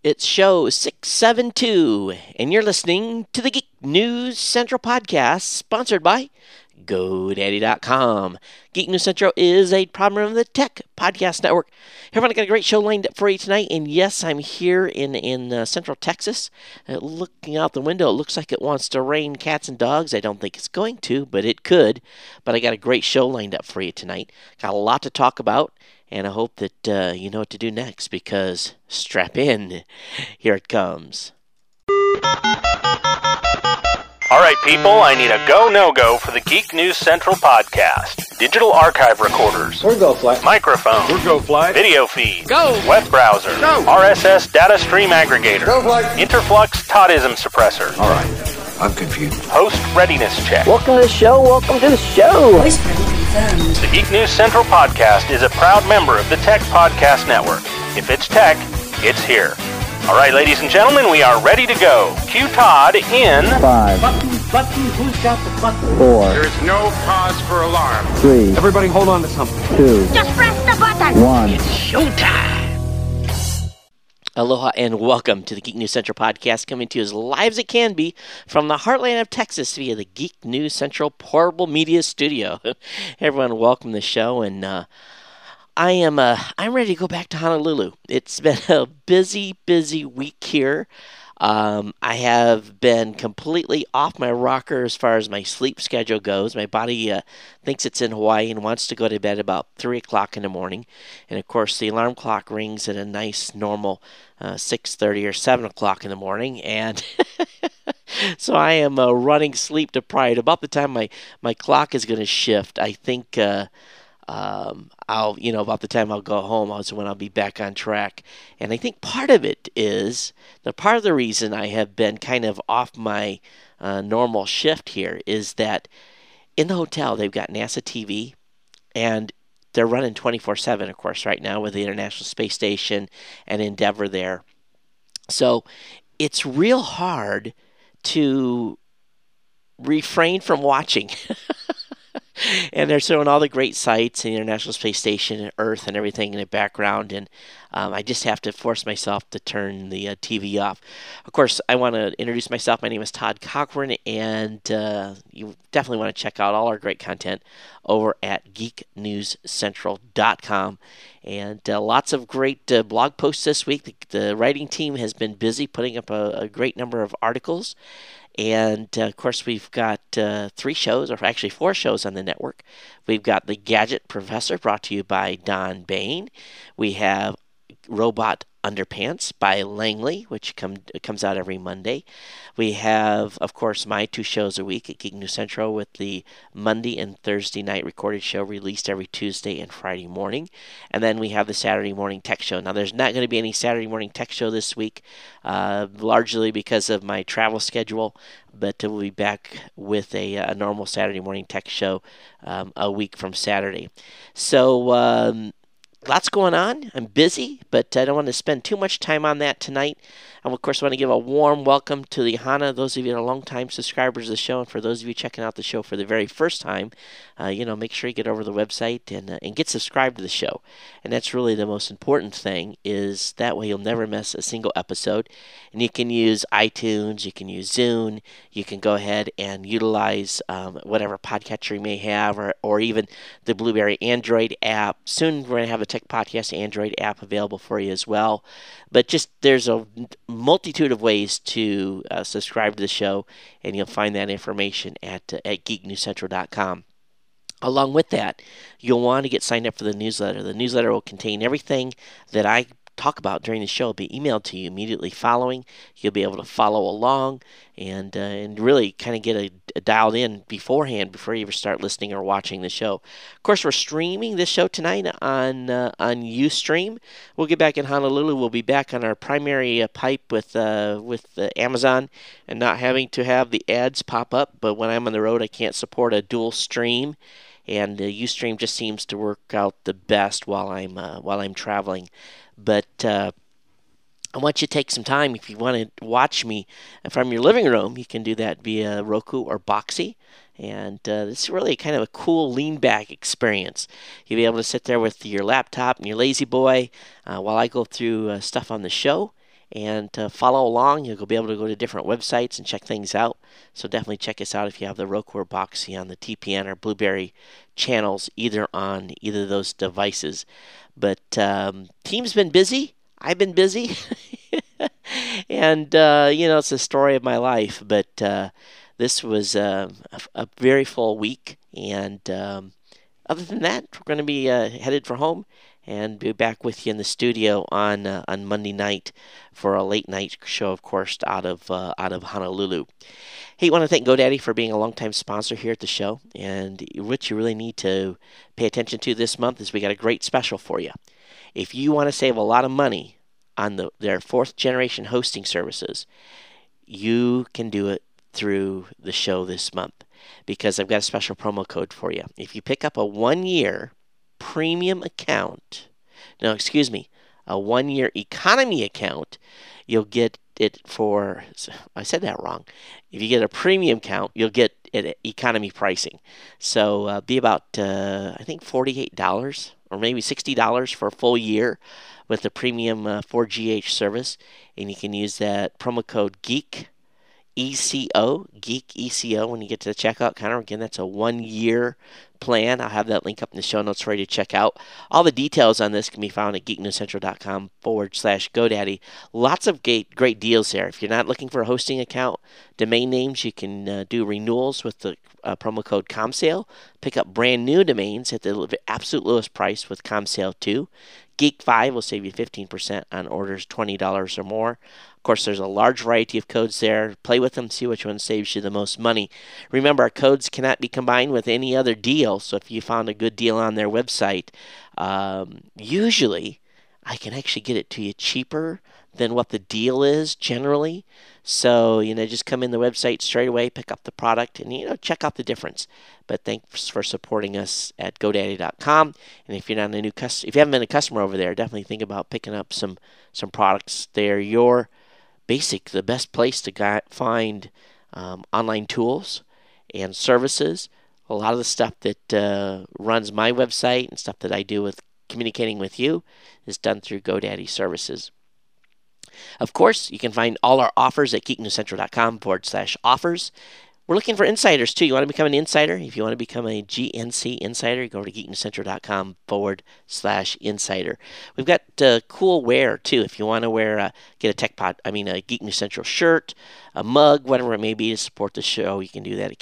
It's show 672, and you're listening to the Geek News Central podcast, sponsored by GoDaddy.com. Geek News Central is a proud member of the Tech Podcast Network. Hey, everyone, I got a great show lined up for you tonight, and yes, I'm here in Central Texas. Looking out the window, it looks like it wants to rain cats and dogs. I don't think it's going to, but it could. But I got a great show lined up for you tonight. Got a lot to talk about. And I hope that you know what to do next, because strap in. Here it comes. All right, people, I need a go, no-go for the Geek News Central podcast. Digital archive recorders. We're go fly. Microphone. We're go fly. Video feed. Go. Web browser. Go. RSS data stream aggregator. Go fly. Interflux Toddism suppressor. All right, I'm confused. Host readiness check. Welcome to the show. Welcome to the show. Voice print confirmed. The Geek News Central podcast is a proud member of the Tech Podcast Network. If it's tech, it's here. All right, ladies and gentlemen, we are ready to go. Cue Todd in 5, Button, who's got the button? 4, There is no cause for alarm. 3, Everybody hold on to something. 2, Just press the button. 1. Aloha and welcome to the Geek News Central podcast, coming to you as live as it can be from the heartland of Texas via the Geek News Central portable media studio. Everyone, welcome to the show, and I'm ready to go back to Honolulu. It's been a busy week here. I have been completely off my rocker as far as my sleep schedule goes. My body thinks it's in Hawaii and wants to go to bed about 3 o'clock in the morning. And, of course, the alarm clock rings at a nice, normal 6:30 or 7 o'clock in the morning. And so I am running sleep deprived. About the time my clock is going to shift, I think about the time I'll go home is when I'll be back on track. And I think part of it is, part of the reason I have been kind of off my normal shift here is that in the hotel they've got NASA TV, and they're running 24/7, of course, right now with the International Space Station and Endeavour there. So it's real hard to refrain from watching. And they're showing all the great sights, the International Space Station and Earth and everything in the background, and I just have to force myself to turn the TV off. Of course, I want to introduce myself. My name is Todd Cochran, and you definitely want to check out all our great content over at geeknewscentral.com. And lots of great blog posts this week. The writing team has been busy putting up a great number of articles. And, of course, we've got 3 shows, or actually 4 shows on the network. We've got The Gadget Professor, brought to you by Don Bain. We have Robot Underpants by Langley, which comes out every Monday. We have, of course, my 2 shows a week at Geek News Central, with the Monday and Thursday night recorded show released every Tuesday and Friday morning. And then we have the Saturday morning tech show. Now, there's not going to be any Saturday morning tech show this week, largely because of my travel schedule, but we'll be back with a normal Saturday morning tech show a week from Saturday. So, lots going on. I'm busy, but I don't want to spend too much time on that tonight. And, of course, I want to give a warm welcome to the Hana, those of you that are longtime subscribers of the show, and for those of you checking out the show for the very first time, make sure you get over to the website and get subscribed to the show. And that's really the most important thing, is that way you'll never miss a single episode. And you can use iTunes, you can use Zune, you can go ahead and utilize whatever podcatcher you may have, or even the Blueberry Android app. Soon we're going to have a Tech Podcast Android app available for you as well. But just there's a multitude of ways to subscribe to the show, and you'll find that information at geeknewscentral.com. Along with that, you'll want to get signed up for the newsletter. The newsletter will contain everything that I talk about during the show. Will be emailed to you immediately following. You'll be able to follow along and really kind of get dialed in beforehand before you ever start listening or watching the show. Of course, we're streaming this show tonight on Ustream. We'll get back in Honolulu. We'll be back on our primary pipe with Amazon, and not having to have the ads pop up. But when I'm on the road, I can't support a dual stream. And Ustream just seems to work out the best while I'm traveling. But I want you to take some time. If you want to watch me from your living room, you can do that via Roku or Boxee. And it's really kind of a cool lean-back experience. You'll be able to sit there with your laptop and your lazy boy while I go through stuff on the show. and follow along. You'll be able to go to different websites and check things out. So definitely check us out if you have the Roku or Boxee on the TPN or Blueberry channels, either on either of those devices. But team's been busy. I've been busy. And, it's the story of my life. But this was a very full week. And other than that, we're going to be headed for home and be back with you in the studio on Monday night for a late night show, of course, out of Honolulu. Hey, I want to thank GoDaddy for being a longtime sponsor here at the show. And what you really need to pay attention to this month is we got a great special for you. If you want to save a lot of money on their 4th generation hosting services, you can do it through the show this month, because I've got a special promo code for you. If you pick up a 1-year premium account, a 1-year economy account, you'll get it for, I said that wrong. If you get a premium account, you'll get it at economy pricing. So be about, I think, $48 or maybe $60 for a full year with the premium 4GH service. And you can use that promo code GEEK ECO, when you get to the checkout counter. Again, that's a 1-year plan. I'll have that link up in the show notes for you to check out. All the details on this can be found at geeknewscentral.com/GoDaddy. Lots of great deals there. If you're not looking for a hosting account, domain names, you can do renewals with the promo code ComSale. Pick up brand new domains at the absolute lowest price with ComSale 2. Geek 5 will save you 15% on orders $20 or more. Of course, there's a large variety of codes there. Play with them, see which one saves you the most money. Remember, our codes cannot be combined with any other deal, so if you found a good deal on their website, usually I can actually get it to you cheaper than what the deal is generally. So, just come in the website straight away, pick up the product, and, check out the difference. But thanks for supporting us at GoDaddy.com. And if you're not a new if you haven't been a customer over there, definitely think about picking up some products. They're the best place to find online tools and services. A lot of the stuff that runs my website and stuff that I do with communicating with you is done through GoDaddy services. Of course, you can find all our offers at geeknewscentral.com/offers. We're looking for insiders, too. You want to become an insider? If you want to become a GNC insider, go to geeknewscentral.com/insider. We've got cool wear, too. If you want to get a Geek News Central shirt, a mug, whatever it may be to support the show, you can do that at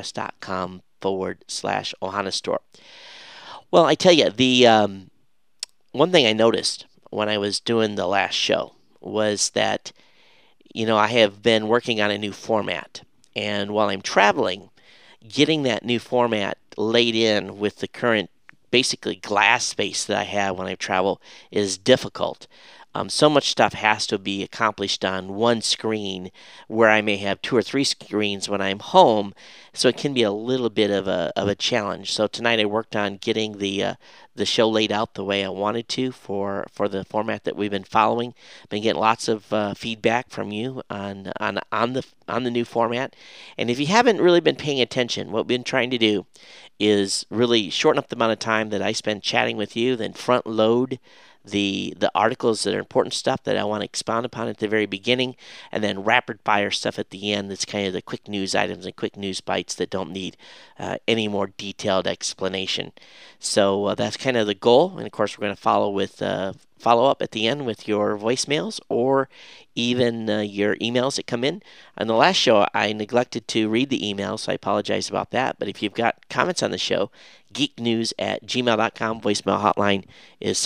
cafepress.com/Ohana store. Well, I tell you, the one thing I noticed when I was doing the last show was that, I have been working on a new format. And while I'm traveling, getting that new format laid in with the current, basically, glass space that I have when I travel is difficult. So much stuff has to be accomplished on one screen where I may have 2 or 3 screens when I'm home. So it can be a little bit of a challenge. So tonight I worked on getting the show laid out the way I wanted to for the format that we've been following. Been getting lots of feedback from you on the new format. And if you haven't really been paying attention, what we've been trying to do is really shorten up the amount of time that I spend chatting with you, then front load the articles that are important stuff that I want to expound upon at the very beginning, and then rapid fire stuff at the end that's kind of the quick news items and quick news bites that don't need any more detailed explanation. So that's kind of the goal, and of course we're going to follow up at the end with your voicemails or even your emails that come in. On the last show, I neglected to read the emails, so I apologize about that. But if you've got comments on the show, geeknews@gmail.com. Voicemail hotline is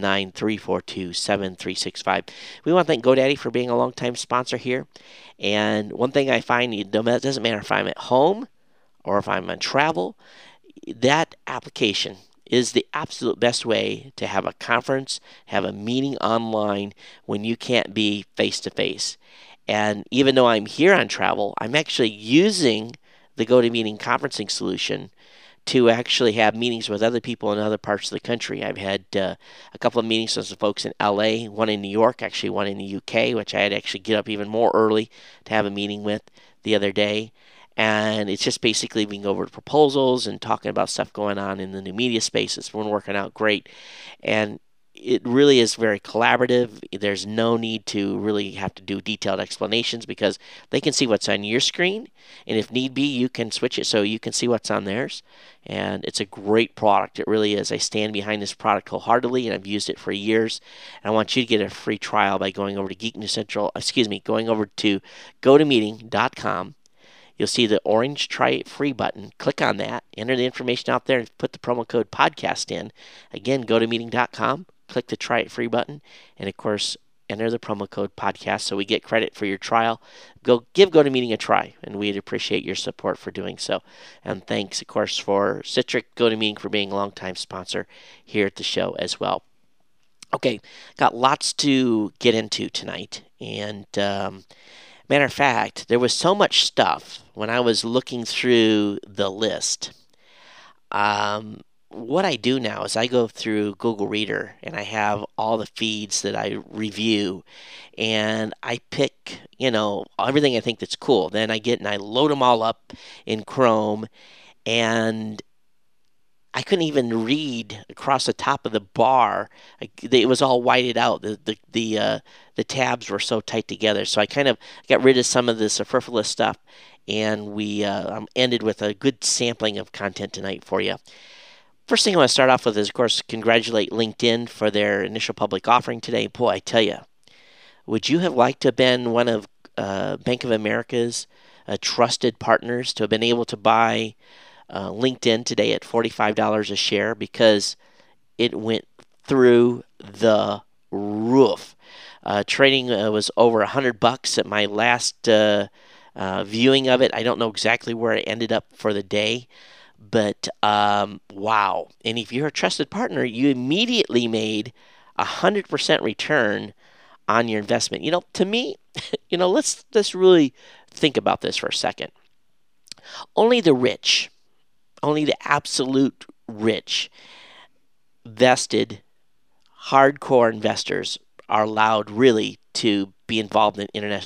619-342-7365. We want to thank GoDaddy for being a longtime sponsor here. And one thing I find, it doesn't matter if I'm at home or if I'm on travel, that application is the absolute best way to have a conference, have a meeting online when you can't be face-to-face. And even though I'm here on travel, I'm actually using the GoToMeeting conferencing solution to actually have meetings with other people in other parts of the country. I've had a couple of meetings with some folks in LA, one in New York, actually one in the UK, which I had to actually get up even more early to have a meeting with the other day. And it's just basically being over proposals and talking about stuff going on in the new media space. It's been working out great. And it really is very collaborative. There's no need to really have to do detailed explanations because they can see what's on your screen, and if need be, you can switch it so you can see what's on theirs. And it's a great product. It really is. I stand behind this product wholeheartedly, and I've used it for years. And I want you to get a free trial by going over to going over to GoToMeeting.com. You'll see the orange Try It Free button. Click on that, enter the information out there, and put the promo code podcast in. Again, GoToMeeting.com, click the Try It Free button, and of course, enter the promo code podcast so we get credit for your trial. Give GoToMeeting a try, and we'd appreciate your support for doing so. And thanks, of course, for Citrix GoToMeeting for being a longtime sponsor here at the show as well. Okay, got lots to get into tonight, and matter of fact, there was so much stuff when I was looking through the list. What I do now is I go through Google Reader and I have all the feeds that I review, and I pick, everything I think that's cool. Then I get and I load them all up in Chrome, and I couldn't even read across the top of the bar. It was all whited out. The tabs were so tight together. So I kind of got rid of some of the superfluous stuff, and we ended with a good sampling of content tonight for you. First thing I want to start off with is, of course, congratulate LinkedIn for their initial public offering today. Boy, I tell you, would you have liked to have been one of Bank of America's trusted partners, to have been able to buy LinkedIn today at $45 a share, because it went through the roof. Trading was over $100 at my last viewing of it. I don't know exactly where it ended up for the day, but wow. And if you're a trusted partner, you immediately made 100% return on your investment. To me, let's really think about this for a second. Only the rich, only the absolute rich, vested, hardcore investors are allowed really to be involved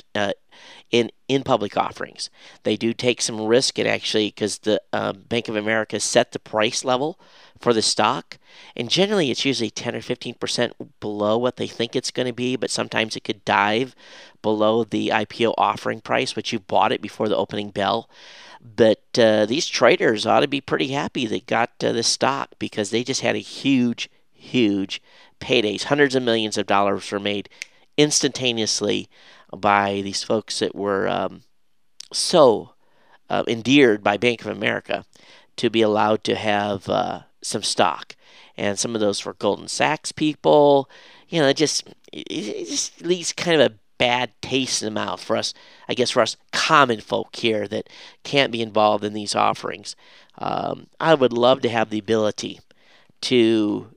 in in public offerings. They do take some risk, and actually, because the Bank of America set the price level for the stock, and generally it's usually 10 or 15% below what they think it's going to be, but sometimes it could dive below the IPO offering price, which you bought it before the opening bell. But these traders ought to be pretty happy they got this stock, because they just had a huge paydays. Hundreds of millions of dollars were made instantaneously by these folks that were so endeared by Bank of America to be allowed to have some stock. And some of those were Goldman Sachs people. It just leaves kind of a bad taste in the mouth for us, I guess, for us common folk here that can't be involved in these offerings. I would love to have the ability to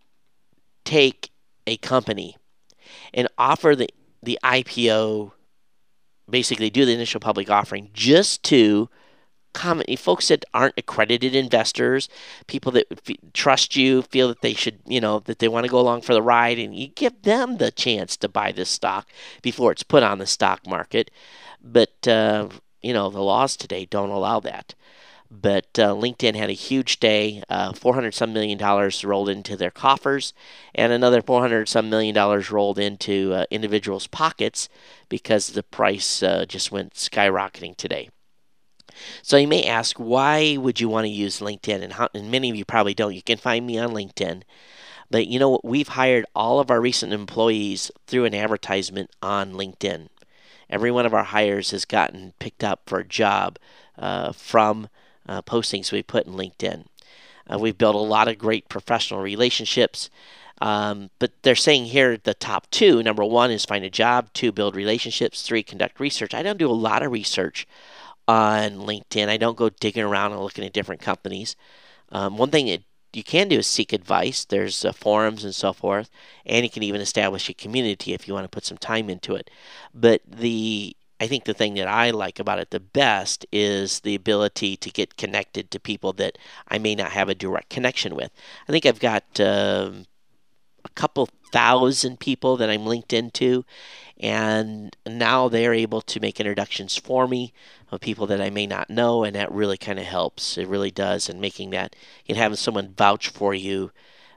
take a company and offer the IPO, basically do the initial public offering, just to folks that aren't accredited investors, people that trust you, feel that they should, that they want to go along for the ride, and you give them the chance to buy this stock before it's put on the stock market. But, the laws today don't allow that. But LinkedIn had a huge day, $400-some million rolled into their coffers, and another $400-some million rolled into individuals' pockets, because the price just went skyrocketing today. So you may ask, why would you want to use LinkedIn? And many of you probably don't. You can find me on LinkedIn. But we've hired all of our recent employees through an advertisement on LinkedIn. Every one of our hires has gotten picked up for a job from postings we put in LinkedIn. We've built a lot of great professional relationships. But they're saying here the top two, number one is find a job, 2, build relationships, 3, conduct research. I don't do a lot of research on LinkedIn. I don't go digging around and looking at different companies. One thing that you can do is seek advice. There's forums and so forth, and you can even establish a community if you want to put some time into it. But I think the thing that I like about it the best is the ability to get connected to people that I may not have a direct connection with. I think I've got a couple thousand people that I'm linked into, and now they're able to make introductions for me of people that I may not know, and that really kind of helps. It really does, and making that, having someone vouch for you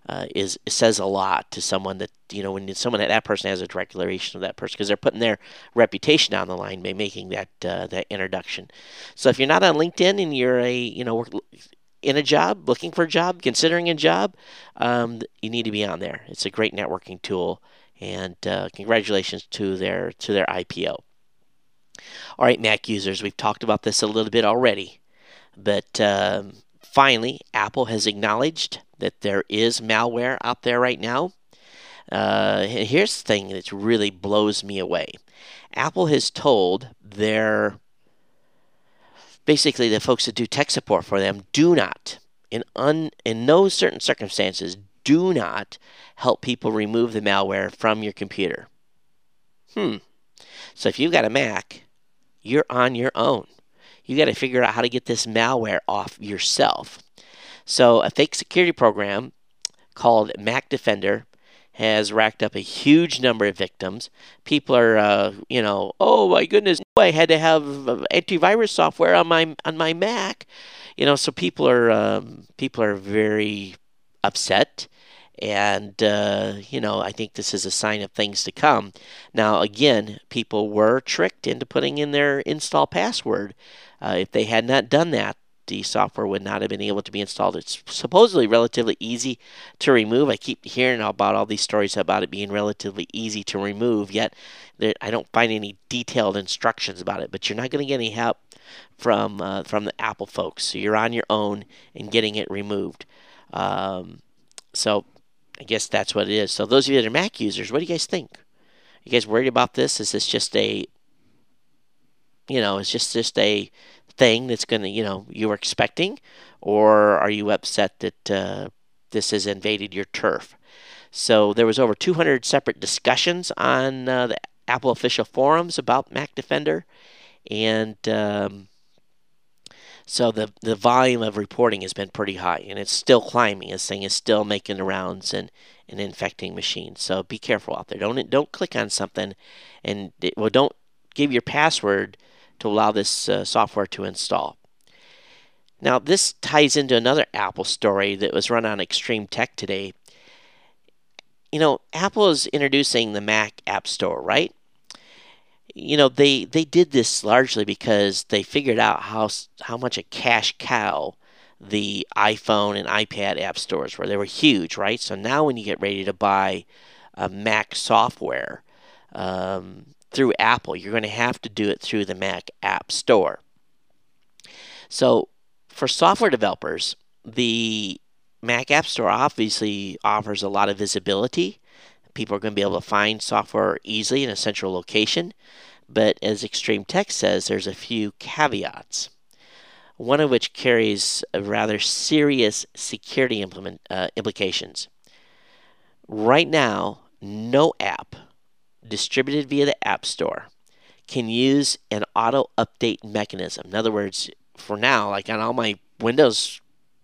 says a lot to someone that, when someone that person has a direct relation to that person, because they're putting their reputation on the line by making that introduction. So if you're not on LinkedIn and you're in a job, looking for a job, considering a job, you need to be on there. It's a great networking tool, and congratulations to their IPO. All right, Mac users, we've talked about this a little bit already, but finally, Apple has acknowledged that there is malware out there right now. And here's the thing that really blows me away. Apple has told basically the folks that do tech support for them, do not, in no certain circumstances, do not help people remove the malware from your computer. So if you've got a Mac, you're on your own. You got to figure out how to get this malware off yourself. So a fake security program called Mac Defender has racked up a huge number of victims. People are, oh my goodness, I had to have antivirus software on my Mac. So people are very upset. And, I think this is a sign of things to come. Now, again, people were tricked into putting in their install password. If they had not done that, the software would not have been able to be installed. It's supposedly relatively easy to remove. I keep hearing about all these stories about it being relatively easy to remove, yet I don't find any detailed instructions about it. But you're not going to get any help from the Apple folks. So you're on your own in getting it removed. So I guess that's what it is. So those of you that are Mac users, what do you guys think? Are you guys worried about this? Is this just it's just a thing that's going to, you were expecting? Or are you upset that this has invaded your turf? So there was over 200 separate discussions on the Apple official forums about Mac Defender. And so the volume of reporting has been pretty high, and it's still climbing. This thing is still making the rounds and infecting machines. So be careful out there. Don't click on something, and don't give your password to allow this software to install. Now, this ties into another Apple story that was run on Extreme Tech today. Apple is introducing the Mac App Store, right? They did this largely because they figured out how much a cash cow the iPhone and iPad app stores were. They were huge, right? So now when you get ready to buy a Mac software through Apple, you're going to have to do it through the Mac App Store. So for software developers, the Mac App Store obviously offers a lot of visibility. People are going to be able to find software easily in a central location. But as Extreme Tech says, there's a few caveats, one of which carries a rather serious security implications. Right now, no app distributed via the App Store can use an auto-update mechanism. In other words, for now, like on all my Windows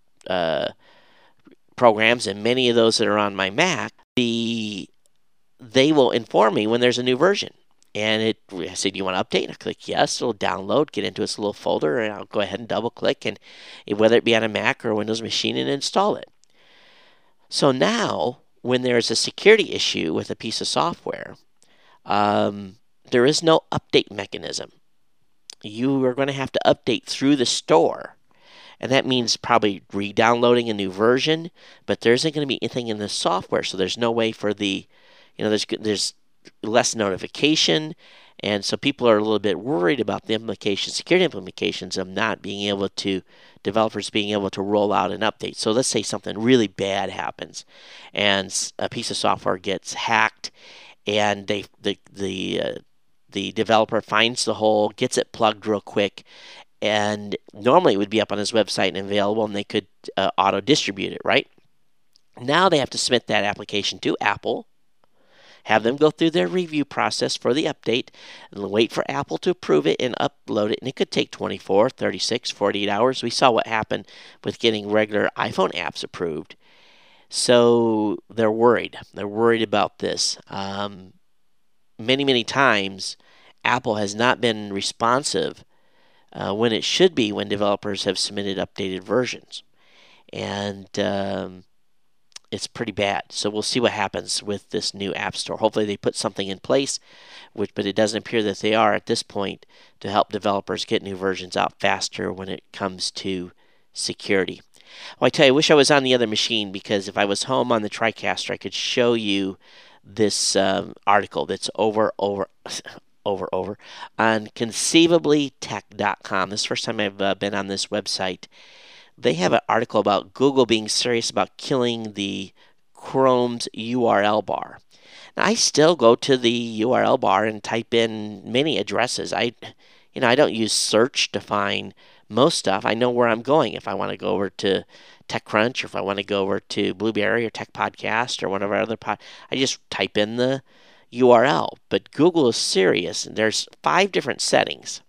programs and many of those that are on my Mac, they will inform me when there's a new version. And I said, do you want to update? And I click yes, it'll download, get into its little folder, and I'll go ahead and double click, and whether it be on a Mac or a Windows machine, and install it. So now, when there's a security issue with a piece of software, there is no update mechanism. You are going to have to update through the store. And that means probably re-downloading a new version, but there isn't going to be anything in the software, so there's no way for there's less notification, and so people are a little bit worried about the security implications of not being able to, developers being able to roll out an update. So let's say something really bad happens, and a piece of software gets hacked, and the developer finds the hole, gets it plugged real quick, and normally it would be up on his website and available, and they could auto-distribute it, right? Now they have to submit that application to Apple, have them go through their review process for the update, and wait for Apple to approve it and upload it. And it could take 24, 36, 48 hours. We saw what happened with getting regular iPhone apps approved. So they're worried. They're worried about this. Many times, Apple has not been responsive when it should be when developers have submitted updated versions. And it's pretty bad. So we'll see what happens with this new App Store. Hopefully they put something in place, but it doesn't appear that they are at this point, to help developers get new versions out faster when it comes to security. Well, I tell you, I wish I was on the other machine, because if I was home on the TriCaster, I could show you this article that's over on conceivablytech.com. This is the first time I've been on this website. They have an article about Google being serious about killing the Chrome's URL bar. Now, I still go to the URL bar and type in many addresses. I don't use search to find most stuff. I know where I'm going. If I want to go over to TechCrunch, or if I want to go over to Blueberry or Tech Podcast or whatever other I just type in the URL. But Google is serious, and there's 5 different settings.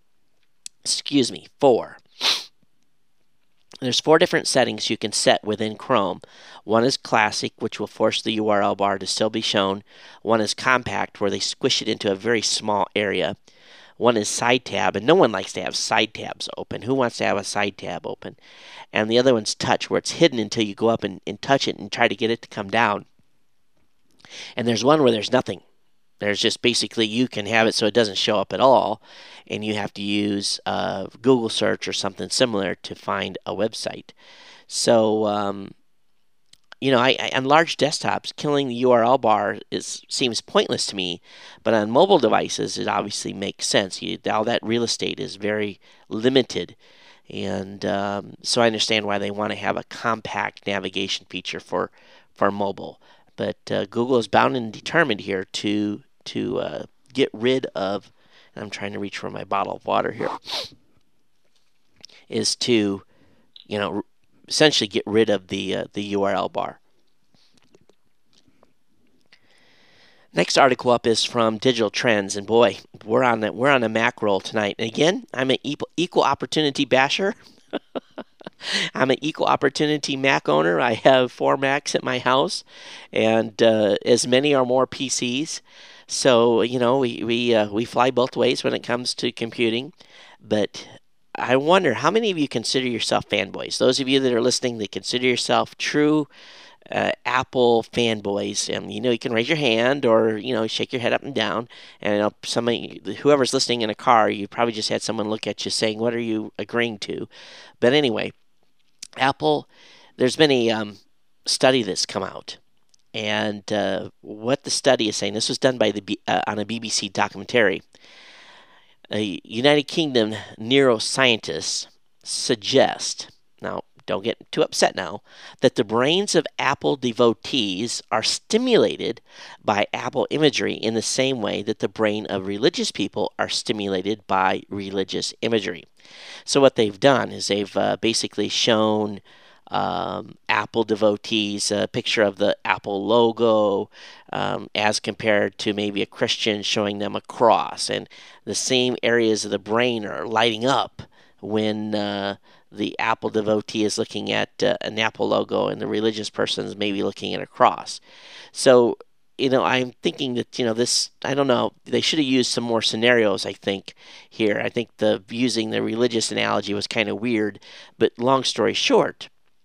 4. There's 4 different settings you can set within Chrome. One is Classic, which will force the URL bar to still be shown. One is Compact, where they squish it into a very small area. One is Side Tab, and no one likes to have side tabs open. Who wants to have a side tab open? And the other one's Touch, where it's hidden until you go up and touch it and try to get it to come down. And there's one where there's nothing. There's just basically, you can have it so it doesn't show up at all, and you have to use Google search or something similar to find a website. So, on large desktops, killing the URL bar seems pointless to me, but on mobile devices, it obviously makes sense. All that real estate is very limited, and so I understand why they want to have a compact navigation feature for mobile. But Google is bound and determined here to get rid of, and I'm trying to reach for my bottle of water here, is to, essentially get rid of the URL bar. Next article up is from Digital Trends, and boy, we're on a Mac roll tonight. And again, I'm an equal opportunity basher. I'm an equal opportunity Mac owner. I have 4 Macs at my house, and as many or more PCs. So we fly both ways when it comes to computing. But I wonder, how many of you consider yourself fanboys? Those of you that are listening that consider yourself true Apple fanboys, you can raise your hand or shake your head up and down. And whoever's listening in a car, you probably just had someone look at you saying, "What are you agreeing to?" But anyway, Apple, there's been a study that's come out, and what the study is saying. This was done by on a BBC documentary. A United Kingdom neuroscientists suggest, now don't get too upset now, that the brains of Apple devotees are stimulated by Apple imagery in the same way that the brain of religious people are stimulated by religious imagery. So what they've done is they've basically shown Apple devotees a picture of the Apple logo as compared to maybe a Christian showing them a cross, and the same areas of the brain are lighting up when the Apple devotee is looking at an Apple logo and the religious person is maybe looking at a cross. So, I'm thinking that, this, I don't know, they should have used some more scenarios, I think, here. I think using the religious analogy was kind of weird, but long story short,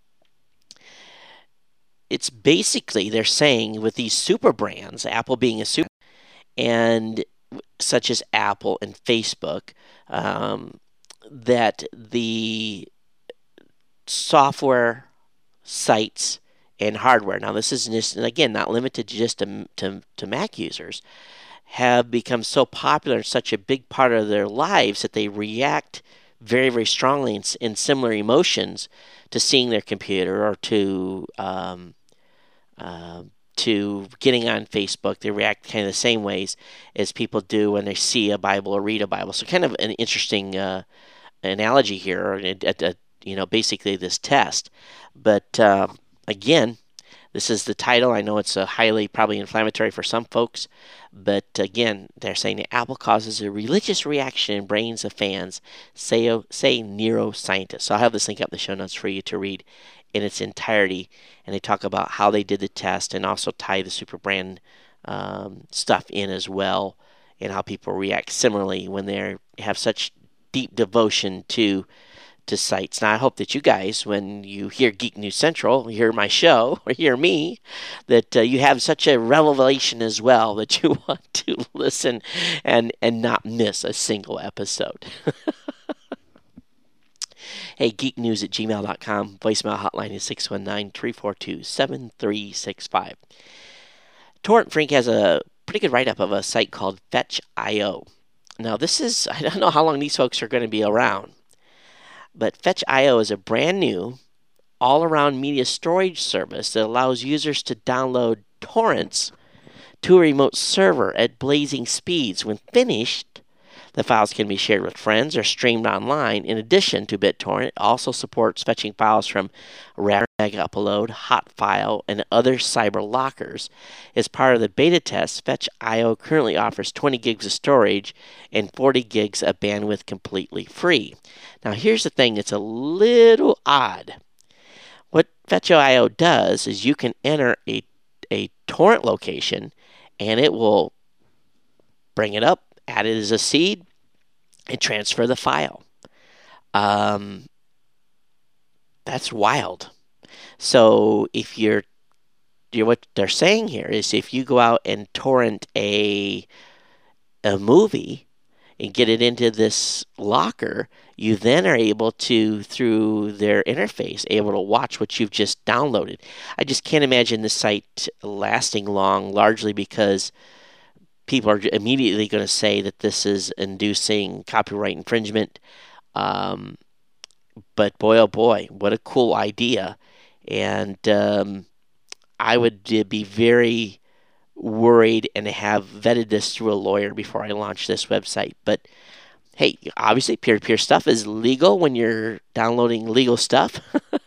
it's basically, they're saying with these super brands, Apple being a super, and such as Apple and Facebook, that the software, sites, and hardware, now this is just, again, not limited just to Mac users, have become so popular and such a big part of their lives that they react very, very strongly in similar emotions to seeing their computer or to getting on Facebook. They react kind of the same ways as people do when they see a Bible or read a Bible. So kind of an interesting analogy here, or basically this test. But again, this is the title. I know it's highly probably inflammatory for some folks, but again, they're saying that Apple causes a religious reaction in brains of fans, say neuroscientists. So I'll have this link up in the show notes for you to read in its entirety, and they talk about how they did the test and also tie the super brand stuff in as well, and how people react similarly when they have such deep devotion to to sites. Now, I hope that you guys, when you hear Geek News Central, hear my show, or hear me, that you have such a revelation as well that you want to listen and not miss a single episode. Hey, geeknews@gmail.com. Voicemail hotline is 619-342-7365. Torrent Freak has a pretty good write-up of a site called Fetch.io. Now, I don't know how long these folks are going to be around, but Fetch.io is a brand new, all-around media storage service that allows users to download torrents to a remote server at blazing speeds. When finished, the files can be shared with friends or streamed online. In addition to BitTorrent, it also supports fetching files from Rapid Mega Upload, Hotfile, and other cyber lockers. As part of the beta test, Fetch.io currently offers 20 gigs of storage and 40 gigs of bandwidth completely free. Now, here's the thing that's a little odd. What Fetch.io does is you can enter a torrent location, and it will bring it up, add it as a seed, and transfer the file. That's wild. So if you're what they're saying here is if you go out and torrent a movie and get it into this locker, you then are able to, through their interface, able to watch what you've just downloaded. I just can't imagine this site lasting long, largely because people are immediately going to say that this is inducing copyright infringement. But boy, oh boy, what a cool idea. And I would be very worried and have vetted this through a lawyer before I launch this website. But hey, obviously peer-to-peer stuff is legal when you're downloading legal stuff.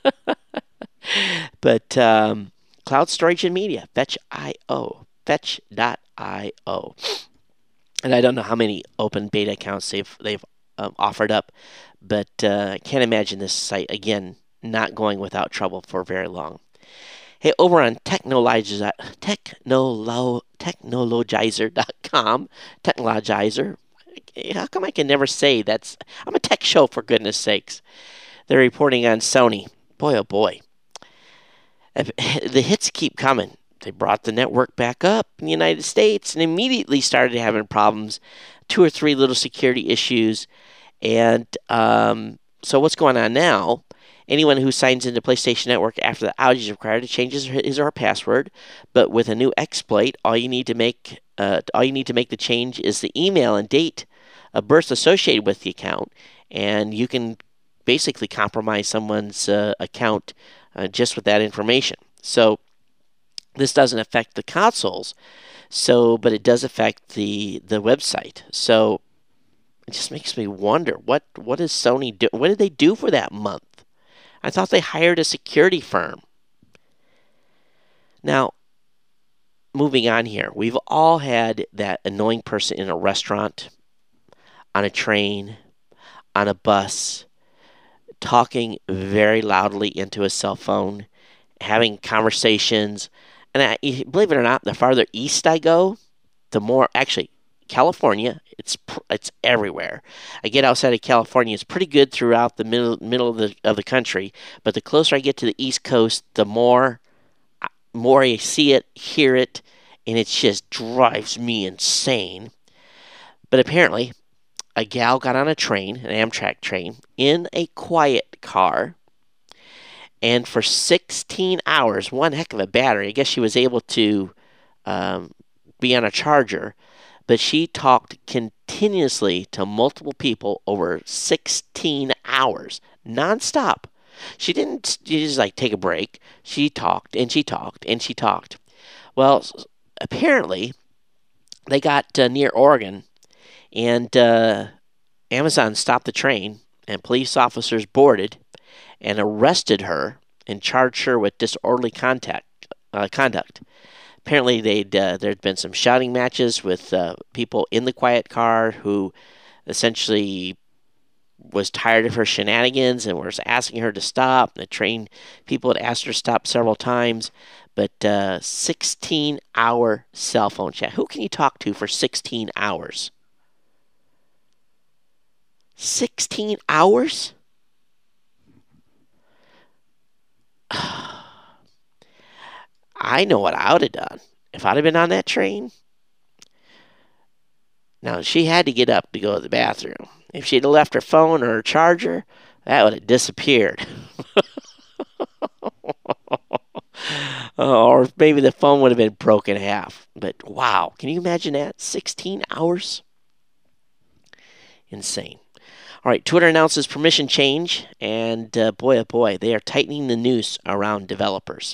But cloud storage and media, Fetch.io. Fetch.io. And I don't know how many open beta accounts they've offered up, but I can't imagine this site, again, not going without trouble for very long. Hey, over on Technologizer.com, Technologizer, how come I can never say that's, I'm a tech show, for goodness sakes. They're reporting on Sony. Boy, oh boy. The hits keep coming. They brought the network back up in the United States and immediately started having problems, 2 or 3 little security issues. And so what's going on now? Anyone who signs into PlayStation Network after the outage is required to change his or her password. But with a new exploit, all you need to make the change is the email and date of birth associated with the account, and you can basically compromise someone's account just with that information. So this doesn't affect the consoles, but it does affect the website. So it just makes me wonder, what is Sony do? What did they do for that month? I thought they hired a security firm. Now, moving on here, we've all had that annoying person in a restaurant, on a train, on a bus, talking very loudly into a cell phone, having conversations. And believe it or not, the farther east I go, the more, actually, California, it's everywhere. I get outside of California, it's pretty good throughout the middle of the country, but the closer I get to the East Coast, the more I see it, hear it, and it just drives me insane. But apparently, a gal got on a train, an Amtrak train, in a quiet car, and for 16 hours, one heck of a battery. I guess she was able to be on a charger, but she talked continuously to multiple people over 16 hours, nonstop. She didn't just take a break. She talked and she talked and she talked. Well, apparently, they got near Oregon, and Amazon stopped the train, and police officers boarded and arrested her and charged her with disorderly conduct. Apparently, there'd been some shouting matches with people in the quiet car who essentially was tired of her shenanigans and was asking her to stop. The train people had asked her to stop several times, but 16-hour cell phone chat. Who can you talk to for 16 hours? 16 hours? I know what I would have done if I'd have been on that train. Now, she had to get up to go to the bathroom. If she'd have left her phone or her charger, that would have disappeared. Or maybe the phone would have been broken in half. But wow, can you imagine that? 16 hours? Insane. All right, Twitter announces permission change, and boy, oh boy, they are tightening the noose around developers.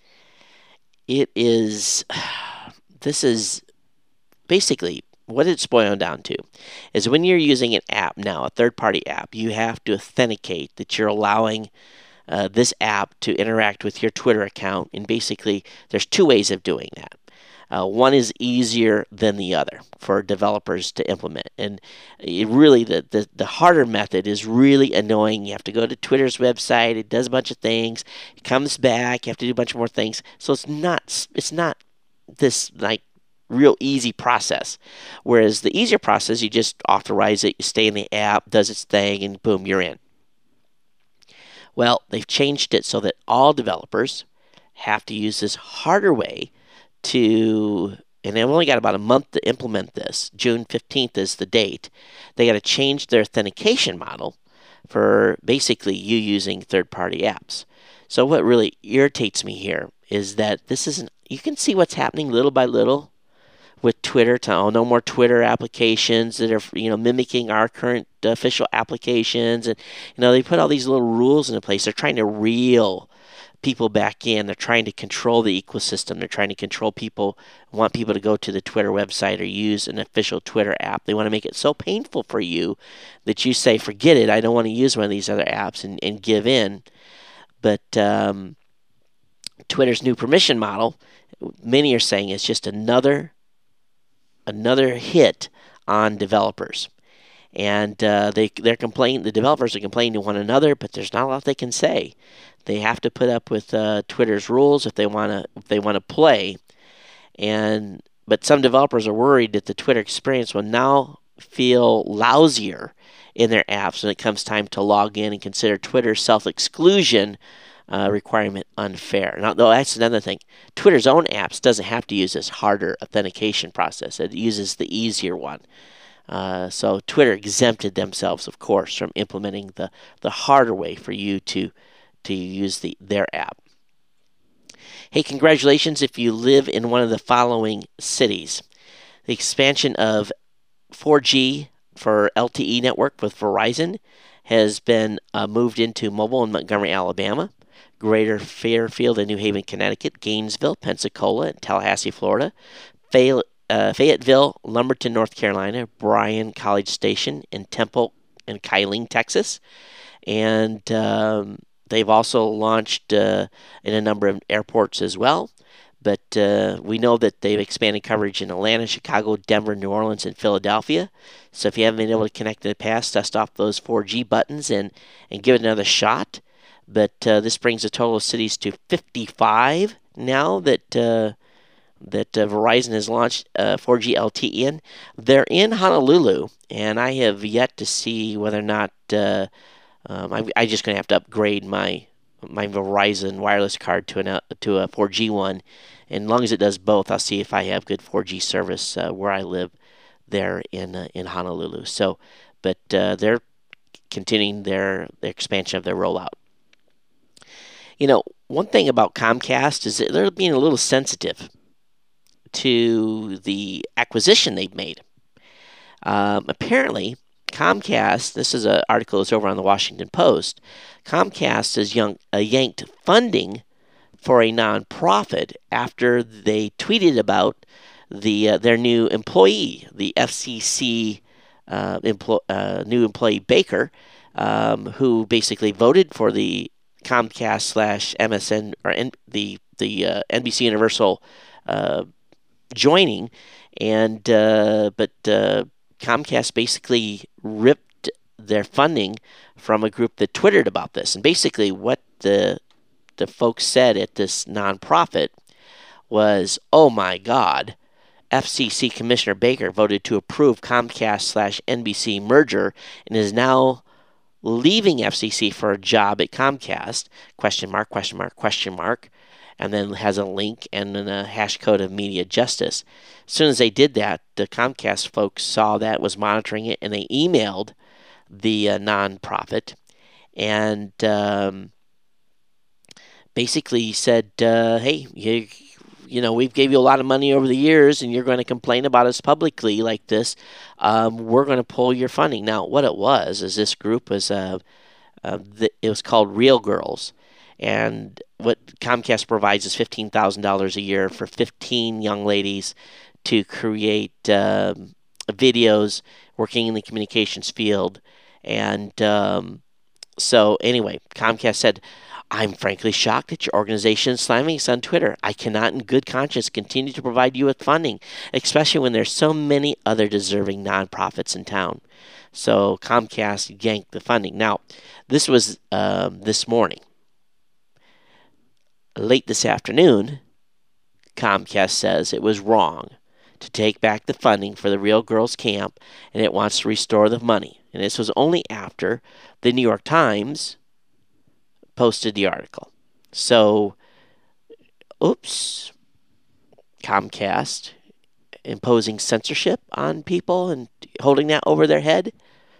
This is basically what it's boiling down to is when you're using an app now, a third-party app, you have to authenticate that you're allowing this app to interact with your Twitter account. And basically, there's two ways of doing that. One is easier than the other for developers to implement. And it really, the harder method is really annoying. You have to go to Twitter's website. It does a bunch of things. It comes back. You have to do a bunch more things. So it's not this like real easy process. Whereas the easier process, you just authorize it, you stay in the app, does its thing, and boom, you're in. Well, they've changed it so that all developers have to use this harder way and they've only got about a month to implement this. June 15th is the date. They got to change their authentication model for basically you using third-party apps. So what really irritates me here is that you can see what's happening little by little with Twitter. No more Twitter applications that are mimicking our current official applications, and they put all these little rules into place. They're trying to reel people back in. They're trying to control the ecosystem. They're trying to control people, want people to go to the Twitter website or use an official Twitter app. They want to make it so painful for you that you say, forget it, I don't want to use one of these other apps, and give in. But Twitter's new permission model, many are saying, is just another hit on developers. And they're complaining. The developers are complaining to one another, but there's not a lot they can say. They have to put up with Twitter's rules if they want to play. But some developers are worried that the Twitter experience will now feel lousier in their apps when it comes time to log in, and consider Twitter's self-exclusion requirement unfair. Now, though, that's another thing. Twitter's own apps doesn't have to use this harder authentication process. It uses the easier one. So Twitter exempted themselves, of course, from implementing the harder way for you to use their app. Hey, congratulations if you live in one of the following cities. The expansion of 4G for LTE network with Verizon has been moved into mobile in Montgomery, Alabama, Greater Fairfield and New Haven, Connecticut, Gainesville, Pensacola, and Tallahassee, Florida, Fayetteville, Lumberton, North Carolina, Bryan, College Station, and Temple and Kylene, Texas. And they've also launched in a number of airports as well. But we know that they've expanded coverage in Atlanta, Chicago, Denver, New Orleans, and Philadelphia. So if you haven't been able to connect in the past, dust off those 4G buttons and give it another shot. But this brings the total of cities to 55 now that Verizon has launched 4G LTE in. They're in Honolulu, and I have yet to see whether or not I'm just going to have to upgrade my Verizon wireless card to a 4G one. And as long as it does both, I'll see if I have good 4G service where I live there in Honolulu. So, but they're continuing their expansion of their rollout. One thing about Comcast is that they're being a little sensitive to the acquisition they've made. Apparently, Comcast, this is an article that's over on the Washington Post, Comcast has yanked funding for a nonprofit after they tweeted about their new employee, the FCC new employee Baker, who basically voted for the Comcast / MSN or the NBC Universal joining, but Comcast basically ripped their funding from a group that twittered about this. And basically what the folks said at this nonprofit was, oh my God, FCC Commissioner Baker voted to approve Comcast / NBC merger and is now leaving FCC for a job at Comcast, ? and then has a link and then a hash code of Media Justice. As soon as they did that, the Comcast folks saw that, was monitoring it, and they emailed the nonprofit and basically said, hey, you know, we've gave you a lot of money over the years, and you're going to complain about us publicly like this. We're going to pull your funding. Now, what it was is this group was it was called Real Girls, and what Comcast provides is $15,000 a year for 15 young ladies to create videos working in the communications field. And so anyway, Comcast said, I'm frankly shocked that your organization is slamming us on Twitter. I cannot in good conscience continue to provide you with funding, especially when there's so many other deserving nonprofits in town. So Comcast yanked the funding. Now, this was this morning. Late this afternoon, Comcast says it was wrong to take back the funding for the Real Girls Camp, and it wants to restore the money. And this was only after the New York Times posted the article. So, oops, Comcast imposing censorship on people and holding that over their head.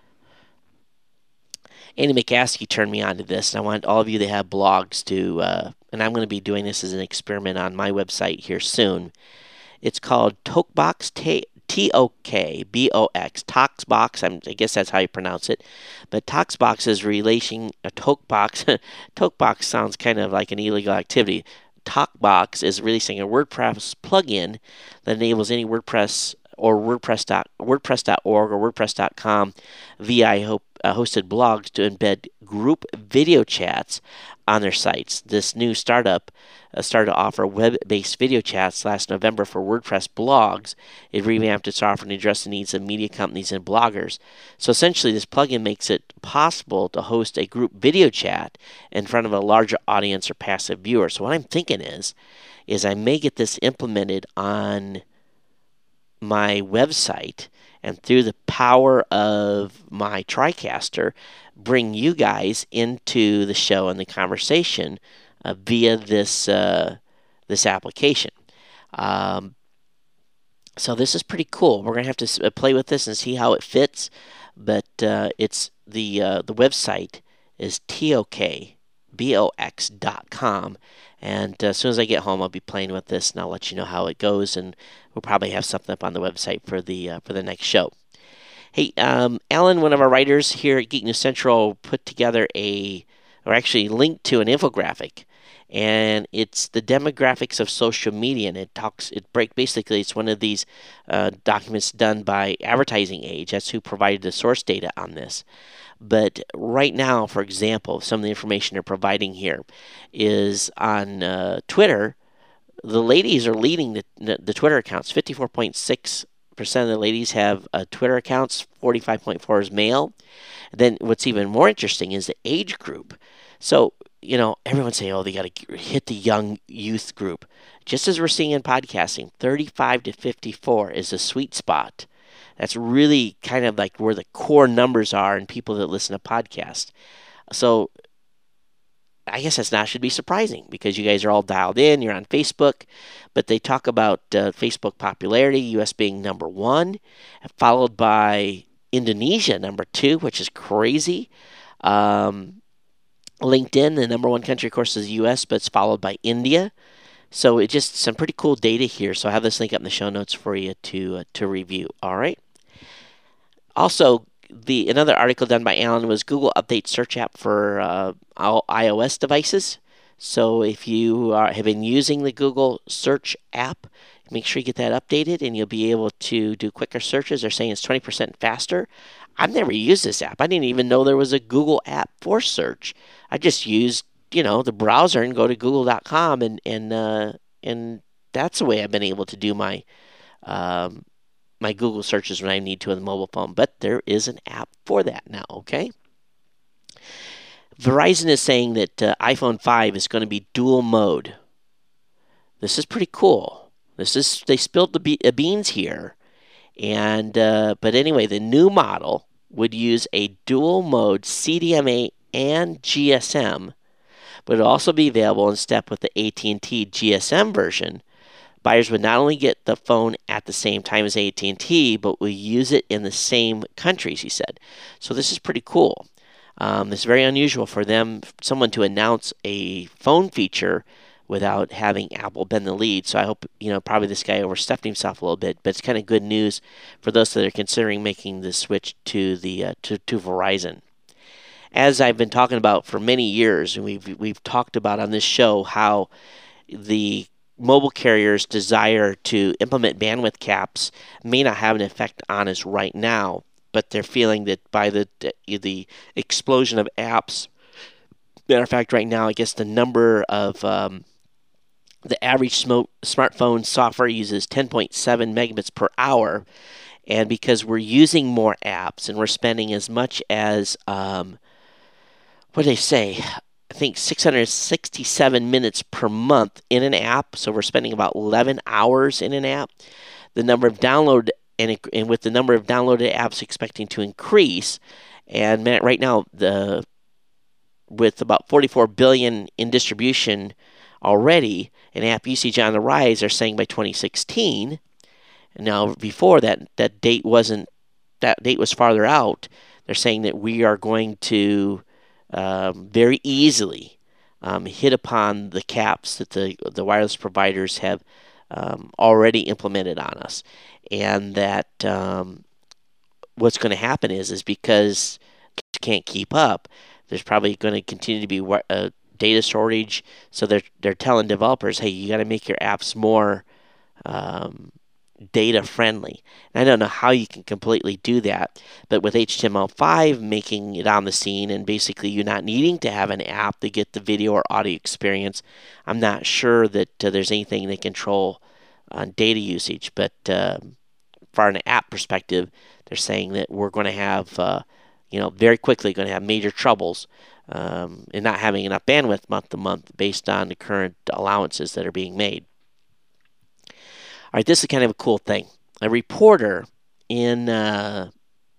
Andy McCaskey turned me on to this, and I want all of you that have blogs to, and I'm going to be doing this as an experiment on my website here soon. It's called Tokebox, T-O-K-B-O-X, Toxbox, I guess that's how you pronounce it. But Toxbox is releasing a Tokebox. Tokebox sounds kind of like an illegal activity. Talkbox is releasing a WordPress plugin that enables any WordPress or WordPress.org or WordPress.com VI hosted blogs to embed group video chats on their sites. This new startup started to offer web-based video chats last November for WordPress blogs. It revamped its offering to address the needs of media companies and bloggers. So essentially, this plugin makes it possible to host a group video chat in front of a larger audience or passive viewer. So what I'm thinking is I may get this implemented on my website, and through the power of my TriCaster, bring you guys into the show and the conversation via this application. So this is pretty cool. We're gonna have to play with this and see how it fits. But it's the website is tokbox.com. And as soon as I get home, I'll be playing with this, and I'll let you know how it goes. And we'll probably have something up on the website for the next show. Hey, Alan, one of our writers here at Geek News Central, put together linked to an infographic, and it's the demographics of social media. And it's one of these documents done by Advertising Age. That's who provided the source data on this. But right now, for example, some of the information they're providing here is on Twitter. The ladies are leading the Twitter accounts. 54.6% of the ladies have Twitter accounts. 45.4% is male. Then what's even more interesting is the age group. So, you know, everyone's saying, oh, they got to hit the young youth group. Just as we're seeing in podcasting, 35 to 54 is a sweet spot. That's really kind of like where the core numbers are in people that listen to podcasts. So I guess that should be surprising because you guys are all dialed in. You're on Facebook. But they talk about Facebook popularity, U.S. being number 1, followed by Indonesia, number 2, which is crazy. LinkedIn, the number 1 country, of course, is the U.S., but it's followed by India. So it's just some pretty cool data here. So I have this link up in the show notes for you to review. All right. Also, another article done by Alan was Google updates search app for all iOS devices. So if you have been using the Google search app, make sure you get that updated, and you'll be able to do quicker searches. They're saying it's 20% faster. I've never used this app. I didn't even know there was a Google app for search. I just used the browser and go to google.com, and that's the way I've been able to do my my Google searches when I need to on the mobile phone. But there is an app for that now, okay? Verizon is saying that iPhone 5 is going to be dual mode. This is pretty cool. They spilled the beans here. And but anyway, the new model would use a dual mode CDMA and GSM, but it'll also be available in step with the AT&T GSM version. Buyers would not only get the phone at the same time as AT&T, but will use it in the same countries, he said. So this is pretty cool. It's very unusual for someone to announce a phone feature without having Apple bend the lead. So I hope, probably this guy overstepped himself a little bit, but it's kind of good news for those that are considering making the switch to to Verizon. As I've been talking about for many years, and we've talked about on this show how the mobile carriers' desire to implement bandwidth caps may not have an effect on us right now, but they're feeling that by the explosion of apps, matter of fact, right now, I guess the number of the average smartphone software uses 10.7 megabits per hour, and because we're using more apps and we're spending as much as what do they say? I think 667 minutes per month in an app, so we're spending about 11 hours in an app. The number of download and with the number of downloaded apps expecting to increase, and right now with about 44 billion in distribution already, and app usage on the rise, they're saying by 2016. And now before that date was farther out. They're saying that we are going to very easily hit upon the caps that the wireless providers have already implemented on us, and that what's going to happen is because you can't keep up, there's probably going to continue to be data shortage. So they're telling developers, hey, you got to make your apps more data friendly. And I don't know how you can completely do that, but with HTML5 making it on the scene and basically you not needing to have an app to get the video or audio experience, I'm not sure that there's anything they control on data usage. But from an app perspective, they're saying that we're going to have, very quickly going to have major troubles in not having enough bandwidth month to month based on the current allowances that are being made. All right, this is kind of a cool thing. A reporter in, let's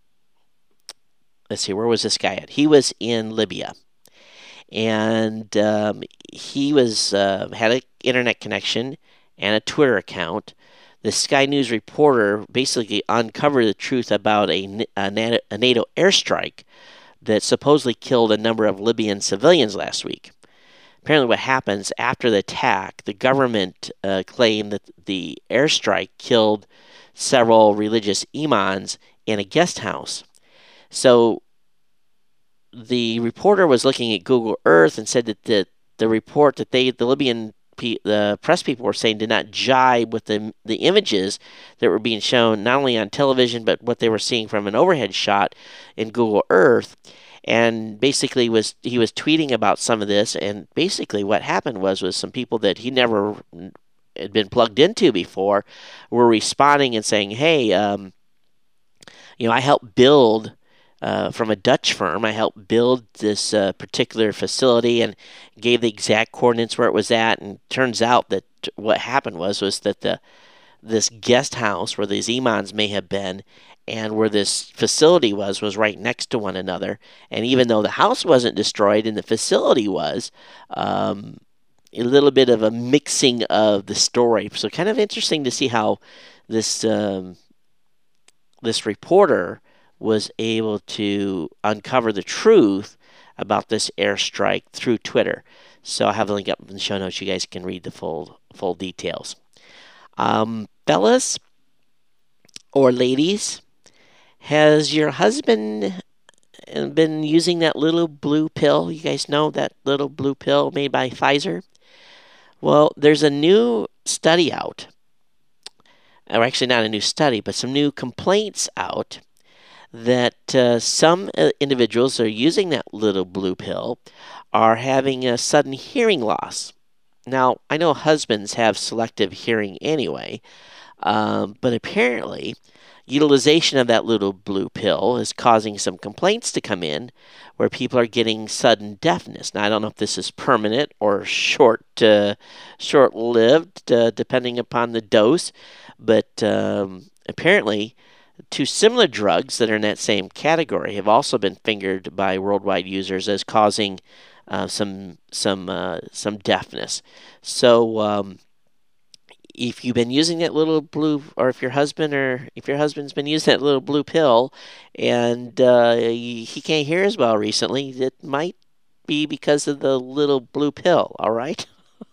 see, where was this guy at? He was in Libya, and he had an internet connection and a Twitter account. The Sky News reporter basically uncovered the truth about a NATO airstrike that supposedly killed a number of Libyan civilians last week. Apparently what happens after the attack, the government claimed that the airstrike killed several religious imams in a guest house. So the reporter was looking at Google Earth and said that the report that the Libyan the press people were saying did not jibe with the images that were being shown not only on television but what they were seeing from an overhead shot in Google Earth. And basically he was tweeting about some of this, and basically what happened was some people that he never had been plugged into before were responding and saying, hey, I helped build from a Dutch firm. I helped build this particular facility and gave the exact coordinates where it was at. And turns out that what happened was that this guest house where these imams may have been and where this facility was right next to one another. And even though the house wasn't destroyed and the facility was, a little bit of a mixing of the story. So kind of interesting to see how this reporter was able to uncover the truth about this airstrike through Twitter. So I'll have the link up in the show notes. You guys can read the full details. Fellas or ladies, has your husband been using that little blue pill? You guys know that little blue pill made by Pfizer? Well, there's a new study out, or actually not a new study, but some new complaints out that some individuals that are using that little blue pill are having a sudden hearing loss. Now, I know husbands have selective hearing anyway, but apparently utilization of that little blue pill is causing some complaints to come in where people are getting sudden deafness. Now, I don't know if this is permanent or short-lived, depending upon the dose, but apparently two similar drugs that are in that same category have also been fingered by worldwide users as causing some deafness. So if you've been using that little blue, or if your husband's been using that little blue pill, and he can't hear as well recently, it might be because of the little blue pill. All right.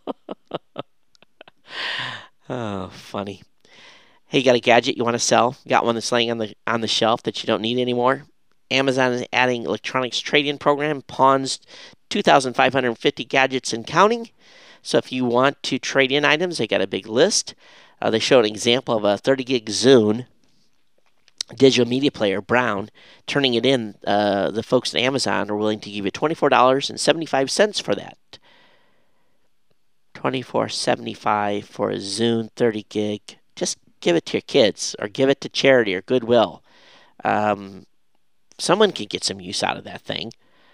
Oh, funny. Hey, you got a gadget you want to sell? Got one that's laying on the shelf that you don't need anymore? Amazon is adding electronics trade-in program, pawns 2,550 gadgets and counting. So if you want to trade in items, they got a big list. They show an example of a 30 gig Zune digital media player, Brown, turning it in. The folks at Amazon are willing to give you $24.75 for that. $24.75 for a Zune 30 gig. Just give it to your kids, or give it to charity or Goodwill. Someone could get some use out of that thing.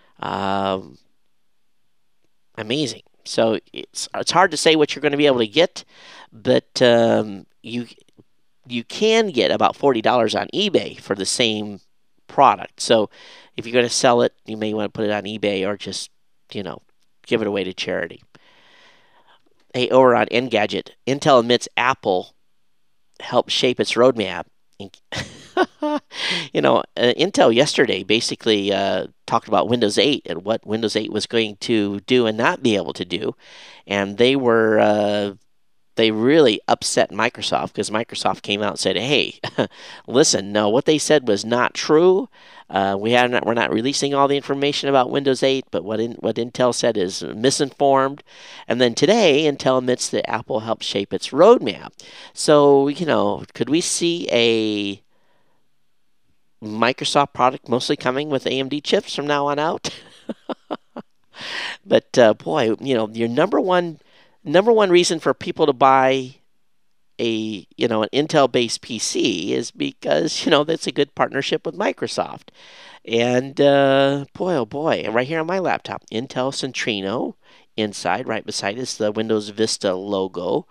Amazing. So it's hard to say what you're going to be able to get, but you can get about $40 on eBay for the same product. So if you're going to sell it, you may want to put it on eBay, or just give it away to charity. Hey, over on Engadget, Intel admits Apple helped shape its roadmap. Intel yesterday basically talked about Windows 8 and what Windows 8 was going to do and not be able to do, and they really upset Microsoft, because Microsoft came out and said, "Hey, listen, no, what they said was not true. We're not releasing all the information about Windows 8, but what Intel said is misinformed." And then today, Intel admits that Apple helped shape its roadmap. So, could we see a Microsoft product mostly coming with AMD chips from now on out? But boy, your number one reason for people to buy an Intel-based PC is because that's a good partnership with Microsoft. And boy, oh boy, and right here on my laptop, Intel Centrino inside, right beside is the Windows Vista logo.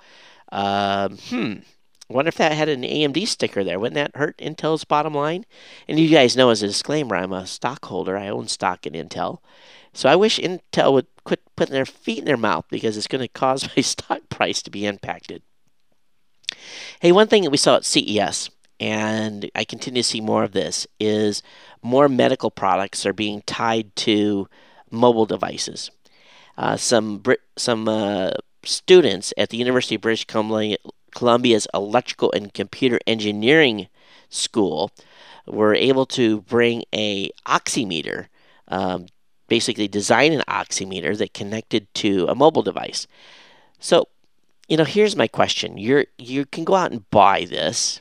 Wonder if that had an AMD sticker there. Wouldn't that hurt Intel's bottom line? And you guys know, as a disclaimer, I'm a stockholder. I own stock in Intel. So I wish Intel would quit putting their feet in their mouth, because it's going to cause my stock price to be impacted. Hey, one thing that we saw at CES, and I continue to see more of this, is more medical products are being tied to mobile devices. Some students at the University of British Columbia's Electrical and Computer Engineering School were able to bring a oximeter, basically design an oximeter that connected to a mobile device. So, here's my question. You can go out and buy this,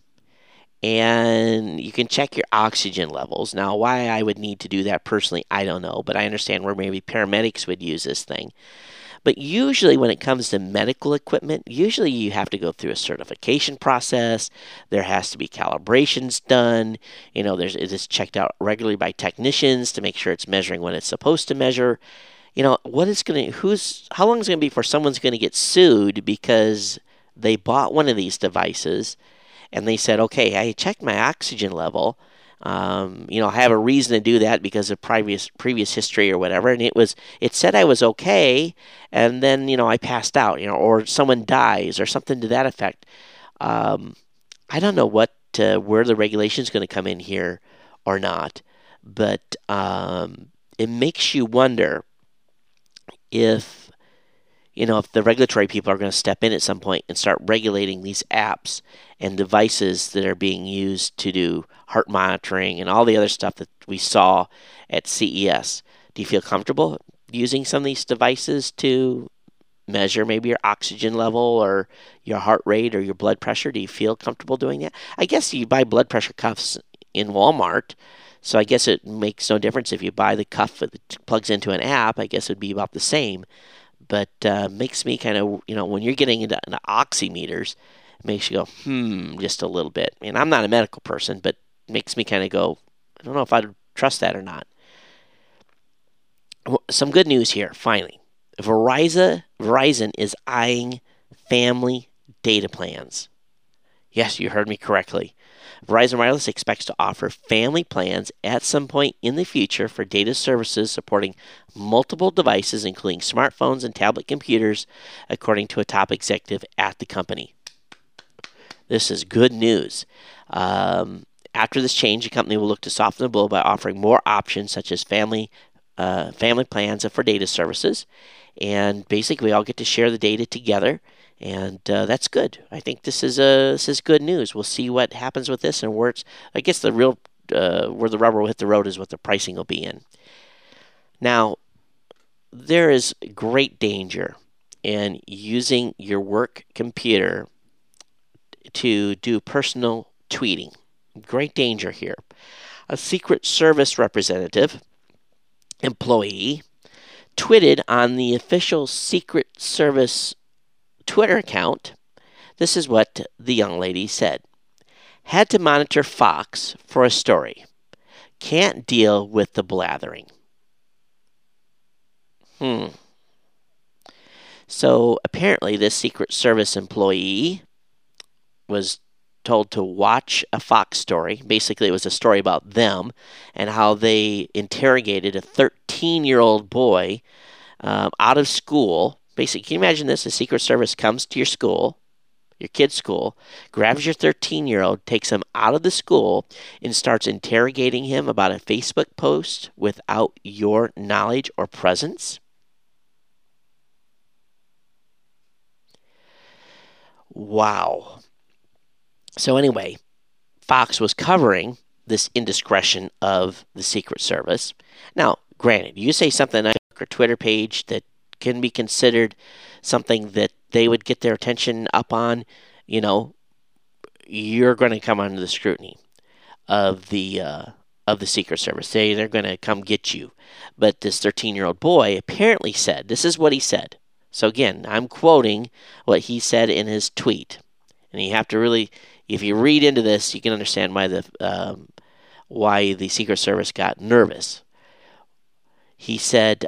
and you can check your oxygen levels. Now, why I would need to do that personally, I don't know, but I understand where maybe paramedics would use this thing. But usually when it comes to medical equipment, usually you have to go through a certification process. There has to be calibrations done. It is checked out regularly by technicians to make sure it's measuring what it's supposed to measure. How long is it going to be before someone's going to get sued because they bought one of these devices and they said, okay, I checked my oxygen level. I have a reason to do that because of previous history or whatever, and it said I was okay, and then I passed out, or someone dies or something to that effect. I don't know where the regulation is going to come in here or not, but it makes you wonder if the regulatory people are going to step in at some point and start regulating these apps and devices that are being used to do heart monitoring and all the other stuff that we saw at CES. Do you feel comfortable using some of these devices to measure maybe your oxygen level or your heart rate or your blood pressure? Do you feel comfortable doing that? I guess you buy blood pressure cuffs in Walmart, so I guess it makes no difference if you buy the cuff that plugs into an app. I guess it would be about the same. But makes me kind of, when you're getting into oximeters, it makes you go, just a little bit. And I'm not a medical person, but it makes me kind of go, I don't know if I'd trust that or not. Some good news here, finally. Verizon is eyeing family data plans. Yes, you heard me correctly. Verizon Wireless expects to offer family plans at some point in the future for data services supporting multiple devices, including smartphones and tablet computers, according to a top executive at the company. This is good news. After this change, the company will look to soften the blow by offering more options such as family plans for data services. And basically, we all get to share the data together, and that's good. I think this is good news. We'll see what happens with this and where it's. I guess the real where the rubber will hit the road is what the pricing will be in. Now, there is great danger in using your work computer to do personal tweeting. Great danger here. A Secret Service representative employee tweeted on the official Secret Service Twitter account. This is what the young lady said. Had to monitor Fox for a story. Can't deal with the blathering. So apparently this Secret Service employee was told to watch a Fox story. Basically, it was a story about them and how they interrogated a 13-year-old boy out of school. Basically, can you imagine this? The Secret Service comes to your school, your kid's school, grabs your 13-year-old, takes him out of the school, and starts interrogating him about a Facebook post without your knowledge or presence? Wow. So anyway, Fox was covering this indiscretion of the Secret Service. Now, granted, you say something on your Twitter page that can be considered something that they would get their attention up on, you're going to come under the scrutiny of the Secret Service. They're going to come get you. But this 13-year-old boy apparently said, this is what he said. So again, I'm quoting what he said in his tweet. And you have to really, if you read into this, you can understand why the Secret Service got nervous. He said,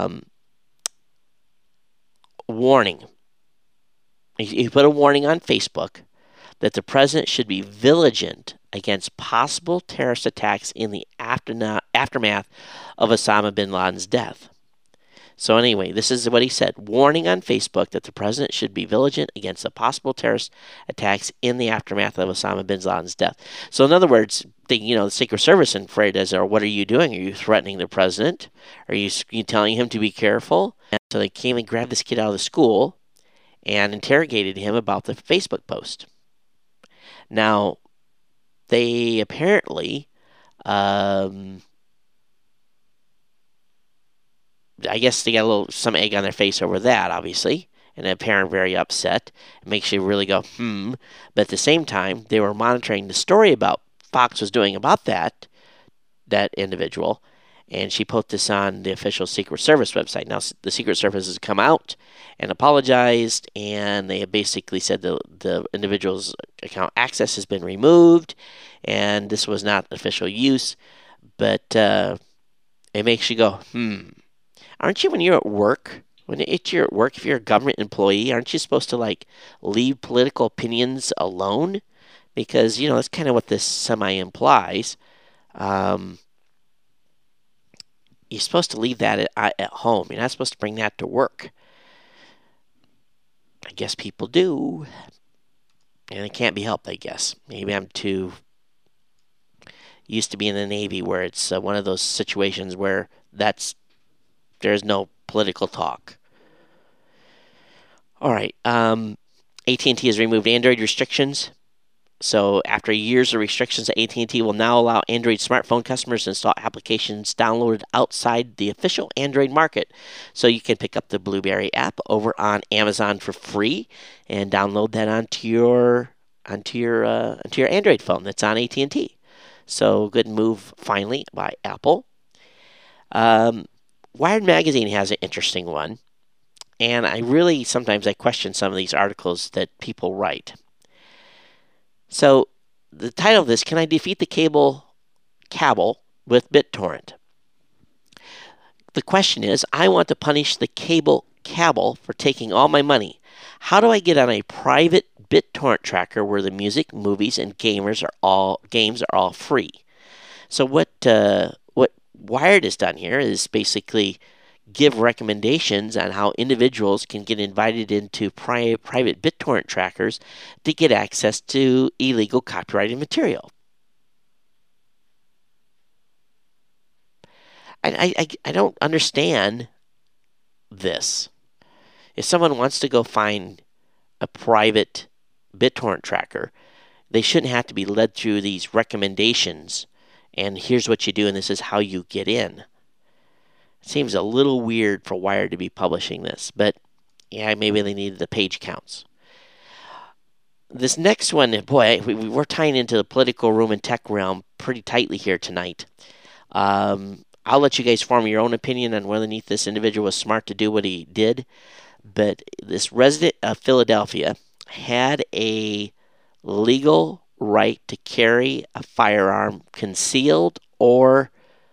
warning. He put a warning on Facebook that the president should be vigilant against possible terrorist attacks in the aftermath of Osama bin Laden's death. So anyway, this is what he said. Warning on Facebook that the president should be vigilant against the possible terrorist attacks in the aftermath of Osama bin Laden's death. So in other words, the Secret Service and afraid as, what are you doing? Are you threatening the president? Are you telling him to be careful? And so they came and grabbed this kid out of the school and interrogated him about the Facebook post. Now, they apparently, I guess they got some egg on their face over that, obviously, and the parent very upset. It makes you really go, But at the same time, they were monitoring the story about Fox was doing about that individual, and she put this on the official Secret Service website. Now, the Secret Service has come out and apologized, and they basically said the individual's account access has been removed, and this was not official use, but it makes you go, Aren't you, when you're at work, if you're a government employee, aren't you supposed to, leave political opinions alone? Because, that's kind of what this semi-implies. You're supposed to leave that at home. You're not supposed to bring that to work. I guess people do. And it can't be helped, I guess. Maybe I'm too used to being in the Navy where it's one of those situations where there's no political talk. All right. AT&T has removed Android restrictions. So after years of restrictions, AT&T will now allow Android smartphone customers to install applications downloaded outside the official Android market. So you can pick up the Blueberry app over on Amazon for free and download that onto your Android phone that's on AT&T. So good move finally by Apple. Wired Magazine has an interesting one, and sometimes I question some of these articles that people write. So the title of this, Can I Defeat the Cable Cabal with BitTorrent? The question is, I want to punish the cable cabal for taking all my money. How do I get on a private BitTorrent tracker where the music, movies, and games are all free. So what Wired has done here is basically give recommendations on how individuals can get invited into private BitTorrent trackers to get access to illegal copyrighted material. I don't understand this. If someone wants to go find a private BitTorrent tracker, they shouldn't have to be led through these recommendations. And here's what you do, and this is how you get in. It seems a little weird for Wired to be publishing this, but yeah, maybe they needed the page counts. This next one, boy, we're tying into the political room and tech realm pretty tightly here tonight. I'll let you guys form your own opinion on whether this individual was smart to do what he did. But this resident of Philadelphia had a legal right to carry a firearm concealed or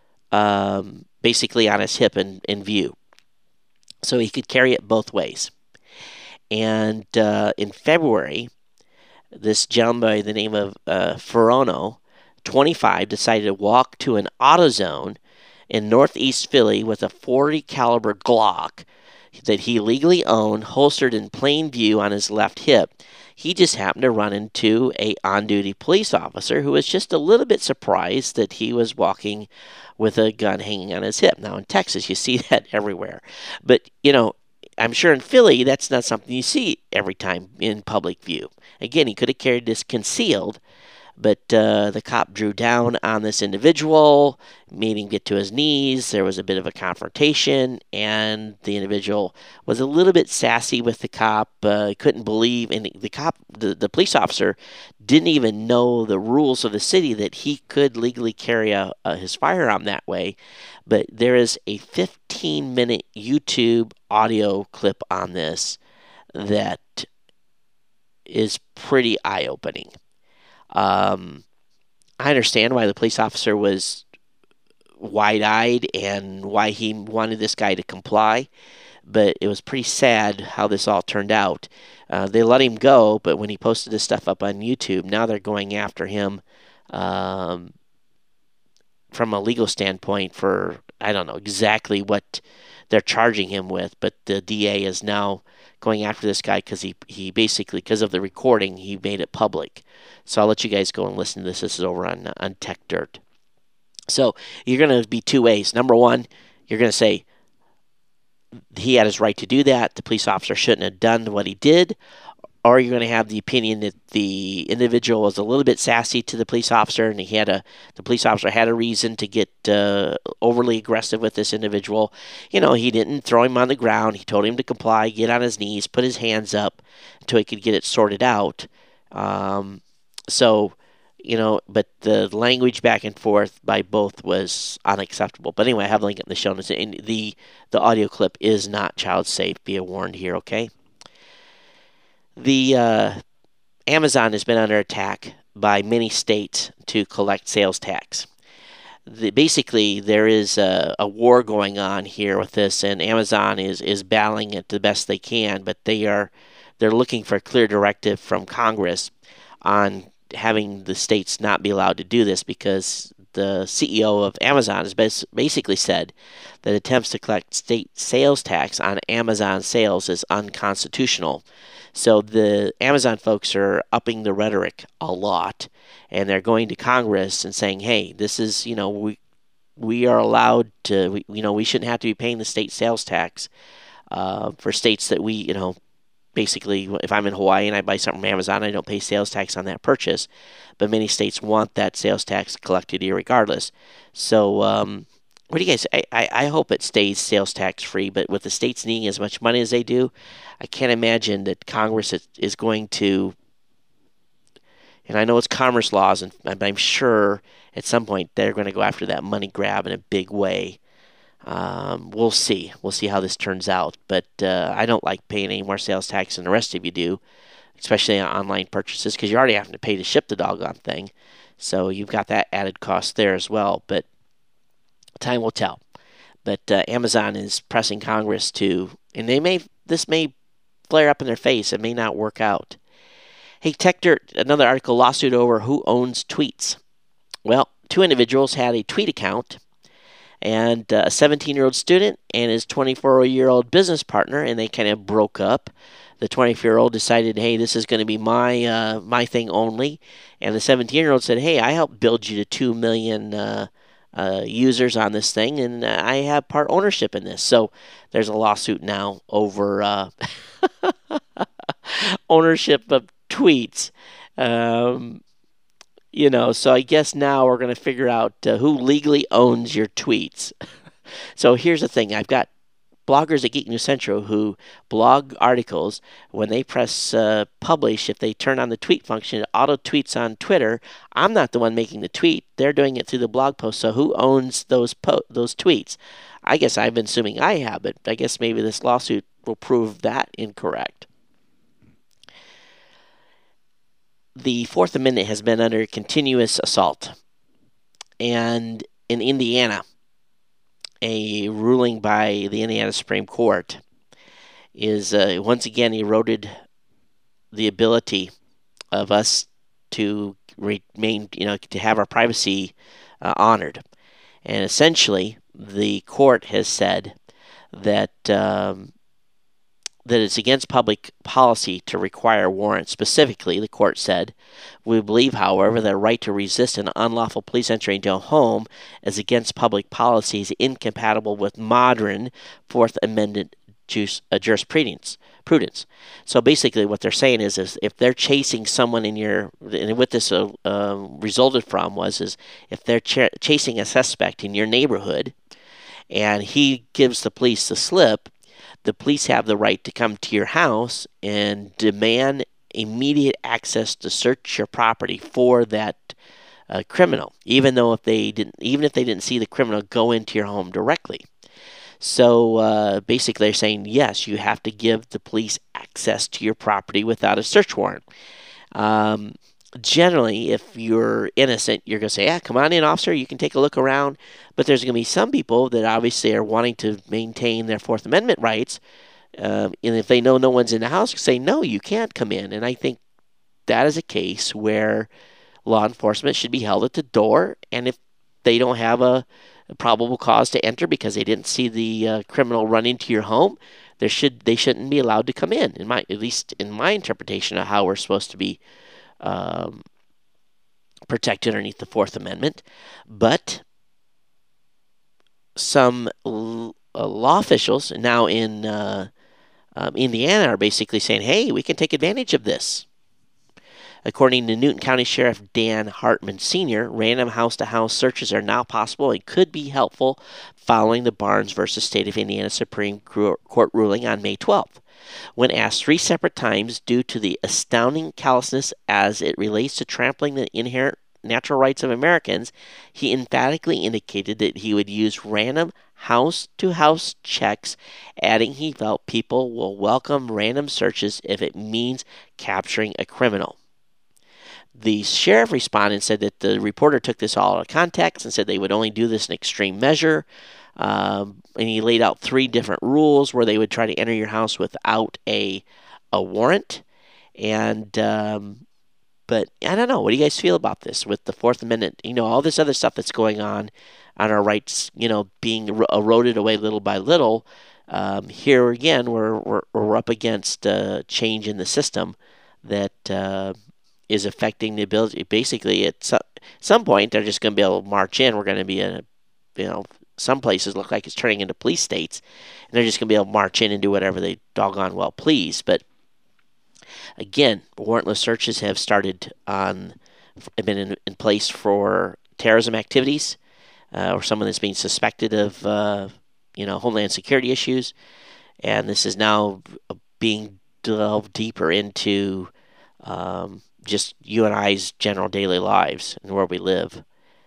basically on his hip in view. So he could carry it both ways. And in February, this gentleman by the name of Ferrano, 25, decided to walk to an AutoZone in northeast Philly with a .40 caliber Glock that he legally owned, holstered in plain view on his left hip. He just happened to run into a on-duty police officer who was just a little bit surprised that he was walking with a gun hanging on his hip. Now, in Texas, you see that everywhere. But, I'm sure in Philly, that's not something you see every time in public view. Again, he could have carried this concealed, but the cop drew down on this individual, made him get to his knees. There was a bit of a confrontation, and the individual was a little bit sassy with the cop. Couldn't believe, and the police officer didn't even know the rules of the city that he could legally carry his firearm that way. But there is a 15-minute YouTube audio clip on this that is pretty eye-opening. I understand why the police officer was wide-eyed and why he wanted this guy to comply, but it was pretty sad how this all turned out. They let him go, but when he posted this stuff up on YouTube, now they're going after him from a legal standpoint for, I don't know exactly what they're charging him with, but the DA is now going after this guy because he basically, because of the recording, he made it public. So I'll let you guys go and listen to this. This is over on Tech Dirt. So you're going to be two ways. Number one, you're going to say he had his right to do that. The police officer shouldn't have done what he did. Or you're going to have the opinion that the individual was a little bit sassy to the police officer, and the police officer had a reason to get overly aggressive with this individual. He didn't throw him on the ground. He told him to comply, get on his knees, put his hands up until he could get it sorted out. But the language back and forth by both was unacceptable. But anyway, I have a link in the show notes. And the audio clip is not child safe. Be warned here, okay? The Amazon has been under attack by many states to collect sales tax. Basically, there is a war going on here with this, and Amazon is battling it the best they can, but they're looking for a clear directive from Congress on having the states not be allowed to do this, because the CEO of Amazon has basically said that attempts to collect state sales tax on Amazon sales is unconstitutional. So the Amazon folks are upping the rhetoric a lot, and they're going to Congress and saying, hey, this is, we are allowed to, we shouldn't have to be paying the state sales tax for states that we, basically, if I'm in Hawaii and I buy something from Amazon, I don't pay sales tax on that purchase. But many states want that sales tax collected irregardless. So what do you guys say? I hope it stays sales tax free, but with the states needing as much money as they do, I can't imagine that Congress is going to, and I know it's commerce laws, but I'm sure at some point they're going to go after that money grab in a big way. We'll see. We'll see how this turns out. But I don't like paying any more sales tax than the rest of you do, especially on online purchases, because you're already having to pay to ship the doggone thing. So you've got that added cost there as well. But time will tell. But Amazon is pressing Congress to, and this may flare up in their face. It may not work out. Hey, Tech Dirt, another article, lawsuit over who owns tweets. Well, two individuals had a tweet account, and a 17-year-old student and his 24-year-old business partner, and they kind of broke up. The 24-year-old decided, hey, this is going to be my thing only, and the 17-year-old said, hey, I helped build you to 2 million users on this thing, and I have part ownership in this. So there's a lawsuit now over ownership of tweets. So I guess now we're going to figure out who legally owns your tweets. So here's the thing. I've got bloggers at Geek News Central who blog articles. When they press publish, if they turn on the tweet function, it auto-tweets on Twitter. I'm not the one making the tweet. They're doing it through the blog post. So who owns those tweets? I guess I've been assuming I have, but I guess maybe this lawsuit will prove that incorrect. The Fourth Amendment has been under continuous assault. And in Indiana, a ruling by the Indiana Supreme Court is once again eroded the ability of us to remain, to have our privacy honored. And essentially, the court has said that that it's against public policy to require warrants. Specifically, the court said, we believe, however, that a right to resist an unlawful police entry into a home is against public policy, is incompatible with modern Fourth Amendment jurisprudence. So basically what they're saying is if they're chasing someone and what this resulted from is if they're chasing a suspect in your neighborhood and he gives the police the slip, the police have the right to come to your house and demand immediate access to search your property for that criminal, even if they didn't see the criminal go into your home directly. So basically, they're saying yes, you have to give the police access to your property without a search warrant. Generally, if you're innocent, you're going to say, yeah, come on in, officer, you can take a look around. But there's going to be some people that obviously are wanting to maintain their Fourth Amendment rights. And if they know no one's in the house, say, no, you can't come in. And I think that is a case where law enforcement should be held at the door. And if they don't have a probable cause to enter because they didn't see the criminal run into your home, they shouldn't be allowed to come in, at least in my interpretation of how we're supposed to be protected underneath the Fourth Amendment. But some law officials now in Indiana are basically saying, hey, we can take advantage of this. According to Newton County Sheriff Dan Hartman Sr., random house-to-house searches are now possible and could be helpful following the Barnes v. State of Indiana Supreme Court ruling on May 12th. When asked 3 separate times due to the astounding callousness as it relates to trampling the inherent natural rights of Americans, he emphatically indicated that he would use random house-to-house checks, adding he felt people will welcome random searches if it means capturing a criminal. The sheriff responded and said that the reporter took this all out of context and said they would only do this in extreme measure. And he laid out 3 different rules where they would try to enter your house without a warrant. And but I don't know. What do you guys feel about this with the Fourth Amendment? All this other stuff that's going on our rights, being eroded away little by little. Here again, we're up against a change in the system that is affecting the ability. Basically, at some point, they're just going to be able to march in. We're going to be in some places look like it's turning into police states, and they're just going to be able to march in and do whatever they doggone well please. But again, warrantless searches have been in place for terrorism activities, or someone that's being suspected of, homeland security issues, and this is now being delved deeper into just you and I's general daily lives and where we live.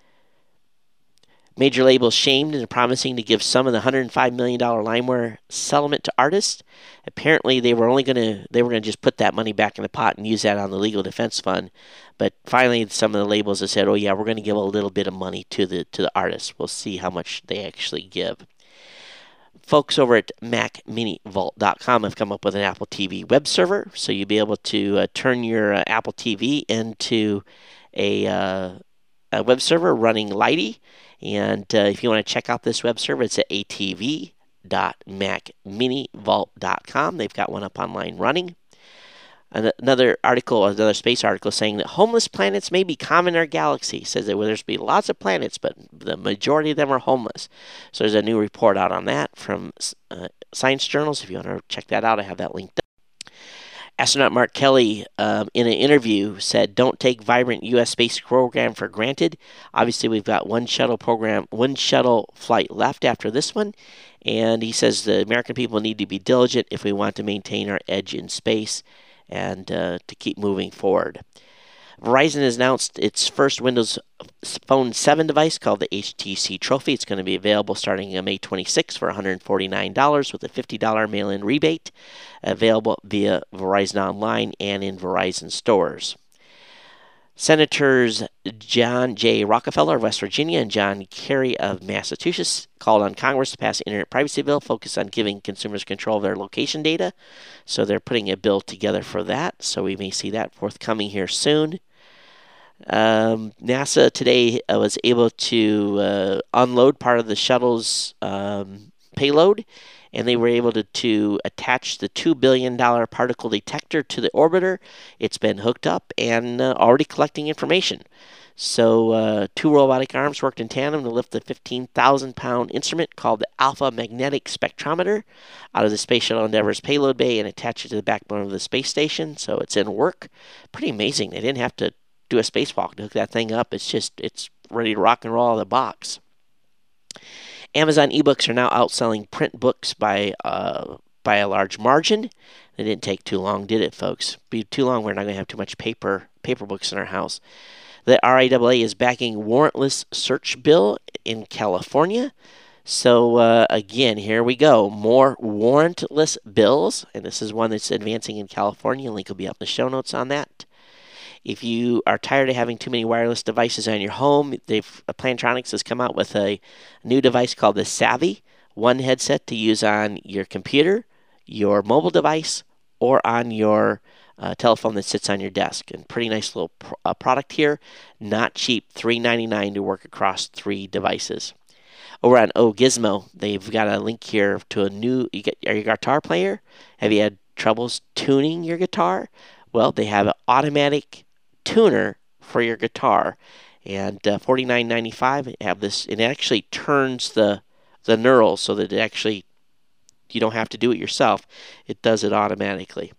Major labels shamed into promising to give some of the $105 million Limeware settlement to artists. Apparently, they were going to just put that money back in the pot and use that on the legal defense fund. But finally, some of the labels have said, "Oh yeah, we're going to give a little bit of money to the artists. We'll see how much they actually give." Folks over at MacMiniVault.com have come up with an Apple TV web server, so you'll be able to turn your Apple TV into a web server running Lighty. And if you want to check out this web server, it's at atv.macminivault.com. They've got one up online running. Another space article saying that homeless planets may be common in our galaxy. Says that there's be lots of planets, but the majority of them are homeless. So there's a new report out on that from Science Journals. If you want to check that out, I have that linked up. Astronaut Mark Kelly, in an interview, said, "Don't take vibrant U.S. space program for granted." Obviously, we've got one shuttle flight left after this one, and he says the American people need to be diligent if we want to maintain our edge in space and to keep moving forward. Verizon has announced its first Windows Phone 7 device called the HTC Trophy. It's going to be available starting on May 26 for $149 with a $50 mail-in rebate, available via Verizon Online and in Verizon stores. Senators John J. Rockefeller of West Virginia and John Kerry of Massachusetts called on Congress to pass an internet privacy bill focused on giving consumers control of their location data. So they're putting a bill together for that. So we may see that forthcoming here soon. NASA today was able to unload part of the shuttle's payload, and they were able to attach the $2 billion particle detector to the orbiter. It's been hooked up and already collecting information. So 2 robotic arms worked in tandem to lift the 15,000-pound instrument called the Alpha Magnetic Spectrometer out of the Space Shuttle Endeavour's payload bay and attach it to the backbone of the space station. So it's in work. Pretty amazing. They didn't have to do a spacewalk to hook that thing up. It's ready to rock and roll out of the box. Amazon ebooks are now outselling print books by a large margin. It didn't take too long, did it, folks? Be too long, we're not going to have too much paper books in our house. The RIAA is backing warrantless search bill in California. So again, here we go. More warrantless bills, and this is one that's advancing in California. Link will be up in the show notes on that. If you are tired of having too many wireless devices on your home, Plantronics has come out with a new device called the Savvy, one headset to use on your computer, your mobile device, or on your telephone that sits on your desk. And pretty nice little product here. Not cheap, $399 to work across 3 devices. Over on Gizmo, they've got a link here to a new. Are you a guitar player? Have you had troubles tuning your guitar? Well, they have an automatic tuner for your guitar, and $49.95. Have this, and it actually turns the knurls so that you don't have to do it yourself. It does it automatically.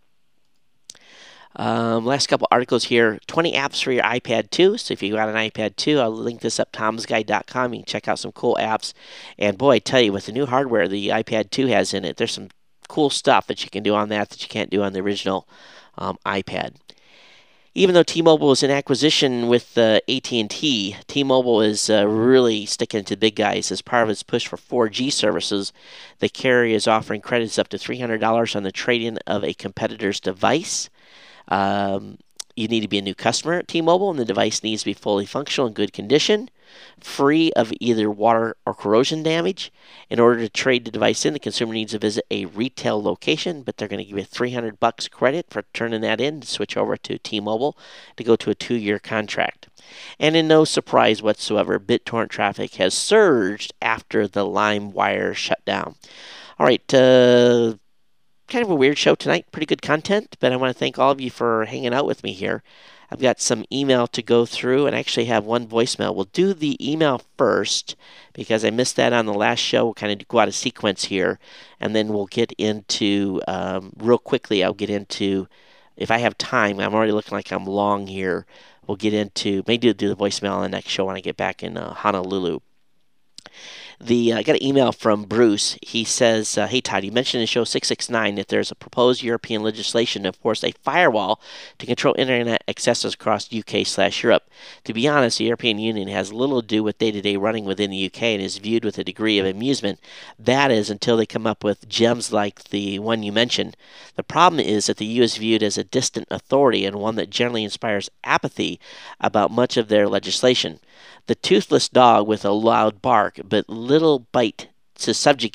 Last couple articles here. 20 apps for your iPad 2. So if you got an iPad 2, I'll link this up, tomsguide.com. You can check out some cool apps. And boy, I tell you, with the new hardware the iPad 2 has in it, there's some cool stuff that you can do on that you can't do on the original iPad. Even though T-Mobile is in acquisition with AT&T, T-Mobile is really sticking to the big guys. As part of its push for 4G services, the carrier is offering credits up to $300 on the trade-in of a competitor's device. You need to be a new customer at T-Mobile, and the device needs to be fully functional and good condition, free of either water or corrosion damage. In order to trade the device in, the consumer needs to visit a retail location, but they're going to give you $300 credit for turning that in to switch over to T-Mobile to go to a 2-year contract. And in no surprise whatsoever, BitTorrent traffic has surged after the LimeWire shutdown. All right, kind of a weird show tonight. Pretty good content, but I want to thank all of you for hanging out with me here. I've got some email to go through and actually have one voicemail. We'll do the email first because I missed that on the last show. We'll kind of go out of sequence here, and then we'll get into, real quickly, I'll get into, if I have time, I'm already looking like I'm long here, we'll get into, maybe do the voicemail on the next show when I get back in Honolulu. I got an email from Bruce. He says, hey, Todd, you mentioned in show 669 that there's a proposed European legislation to force a firewall to control Internet accesses across UK/Europe. To be honest, the European Union has little to do with day-to-day running within the UK and is viewed with a degree of amusement. That is, until they come up with gems like the one you mentioned. The problem is that the EU is viewed as a distant authority and one that generally inspires apathy about much of their legislation. The toothless dog with a loud bark, but little bite to subjugate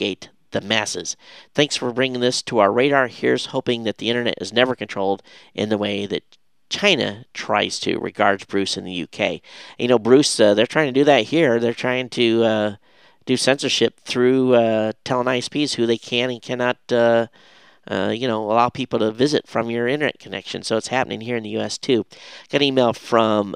the masses. Thanks for bringing this to our radar. Here's hoping that the internet is never controlled in the way that China tries to. Regards, Bruce in the UK. Bruce, they're trying to do that here. They're trying to do censorship through telling ISPs who they can and cannot, allow people to visit from your internet connection. So it's happening here in the U.S. too. Got an email from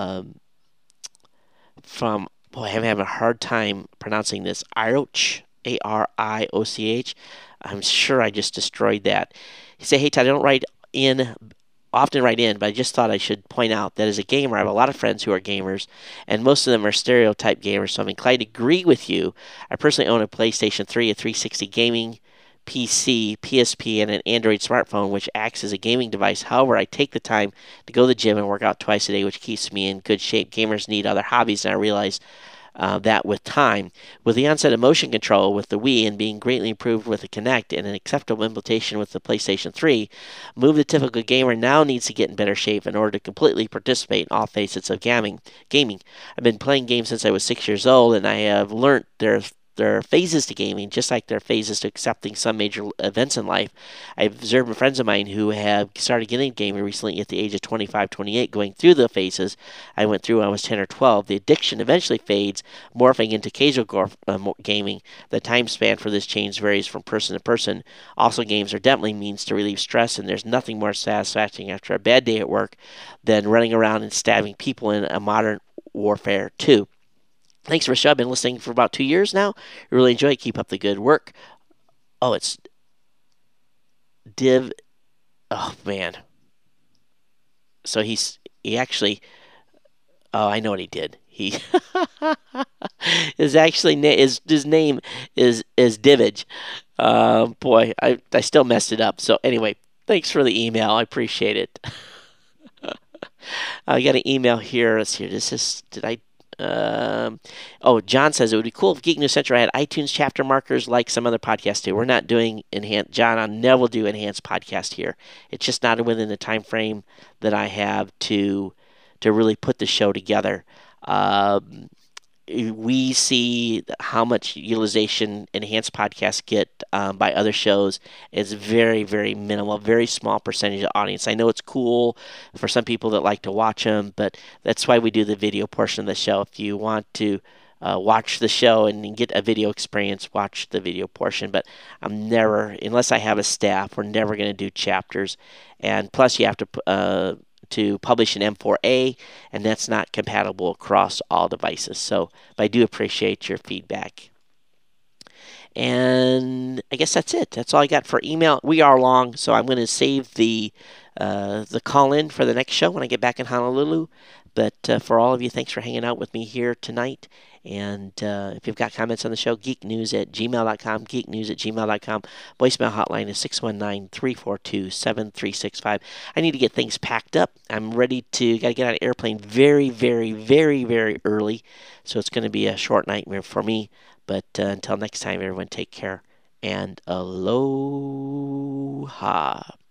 boy, I'm having a hard time pronouncing this. Arioch, Arioch. I'm sure I just destroyed that. He said, "Hey Todd, I don't often write in, but I just thought I should point out that as a gamer, I have a lot of friends who are gamers, and most of them are stereotype gamers, so I'm inclined to agree with you. I personally own a PlayStation 3, a 360 gaming PC, PSP, and an Android smartphone, which acts as a gaming device. However, I take the time to go to the gym and work out twice a day, which keeps me in good shape. Gamers need other hobbies, and I realize that with time. With the onset of motion control with the Wii and being greatly improved with the Kinect and an acceptable implementation with the PlayStation 3, the typical gamer now needs to get in better shape in order to completely participate in all facets of gaming. I've been playing games since I was 6 years old, and I have learned there are phases to gaming, just like there are phases to accepting some major events in life. I've observed friends of mine who have started getting gaming recently at the age of 25, 28, going through the phases I went through when I was 10 or 12. The addiction eventually fades, morphing into casual gaming. The time span for this change varies from person to person. Also, games are definitely means to relieve stress, and there's nothing more satisfying after a bad day at work than running around and stabbing people in a modern warfare too. Thanks for the show. I've been listening for about 2 years now. I really enjoy it. Keep up the good work." Oh, it's Div. Oh, man. So he actually. Oh, I know what he did. He his name is Divage. Boy, I still messed it up. So anyway, thanks for the email. I appreciate it. I got an email here. Let's see. John says it would be cool if Geek News Central had iTunes chapter markers like some other podcasts do. We're not doing John, I'll never do enhanced podcast here. It's just not within the time frame that I have to really put the show together. We see how much utilization enhanced podcasts get by other shows. It's very, very minimal, very small percentage of the audience. I know it's cool for some people that like to watch them, but that's why we do the video portion of the show. If you want to watch the show and get a video experience, watch the video portion. But I'm never, unless I have a staff, we're never going to do chapters. And plus, you have to publish an M4A, and that's not compatible across all devices. So I do appreciate your feedback. And I guess that's it. That's all I got for email. We are long, so I'm going to save the call-in for the next show when I get back in Honolulu. But for all of you, thanks for hanging out with me here tonight. And if you've got comments on the show, geeknews@gmail.com, geeknews@gmail.com. Voicemail hotline is 619-342-7365. I need to get things packed up. I'm ready to, got to get on an airplane very, very, very, very early. So it's going to be a short nightmare for me. But until next time, everyone take care and aloha.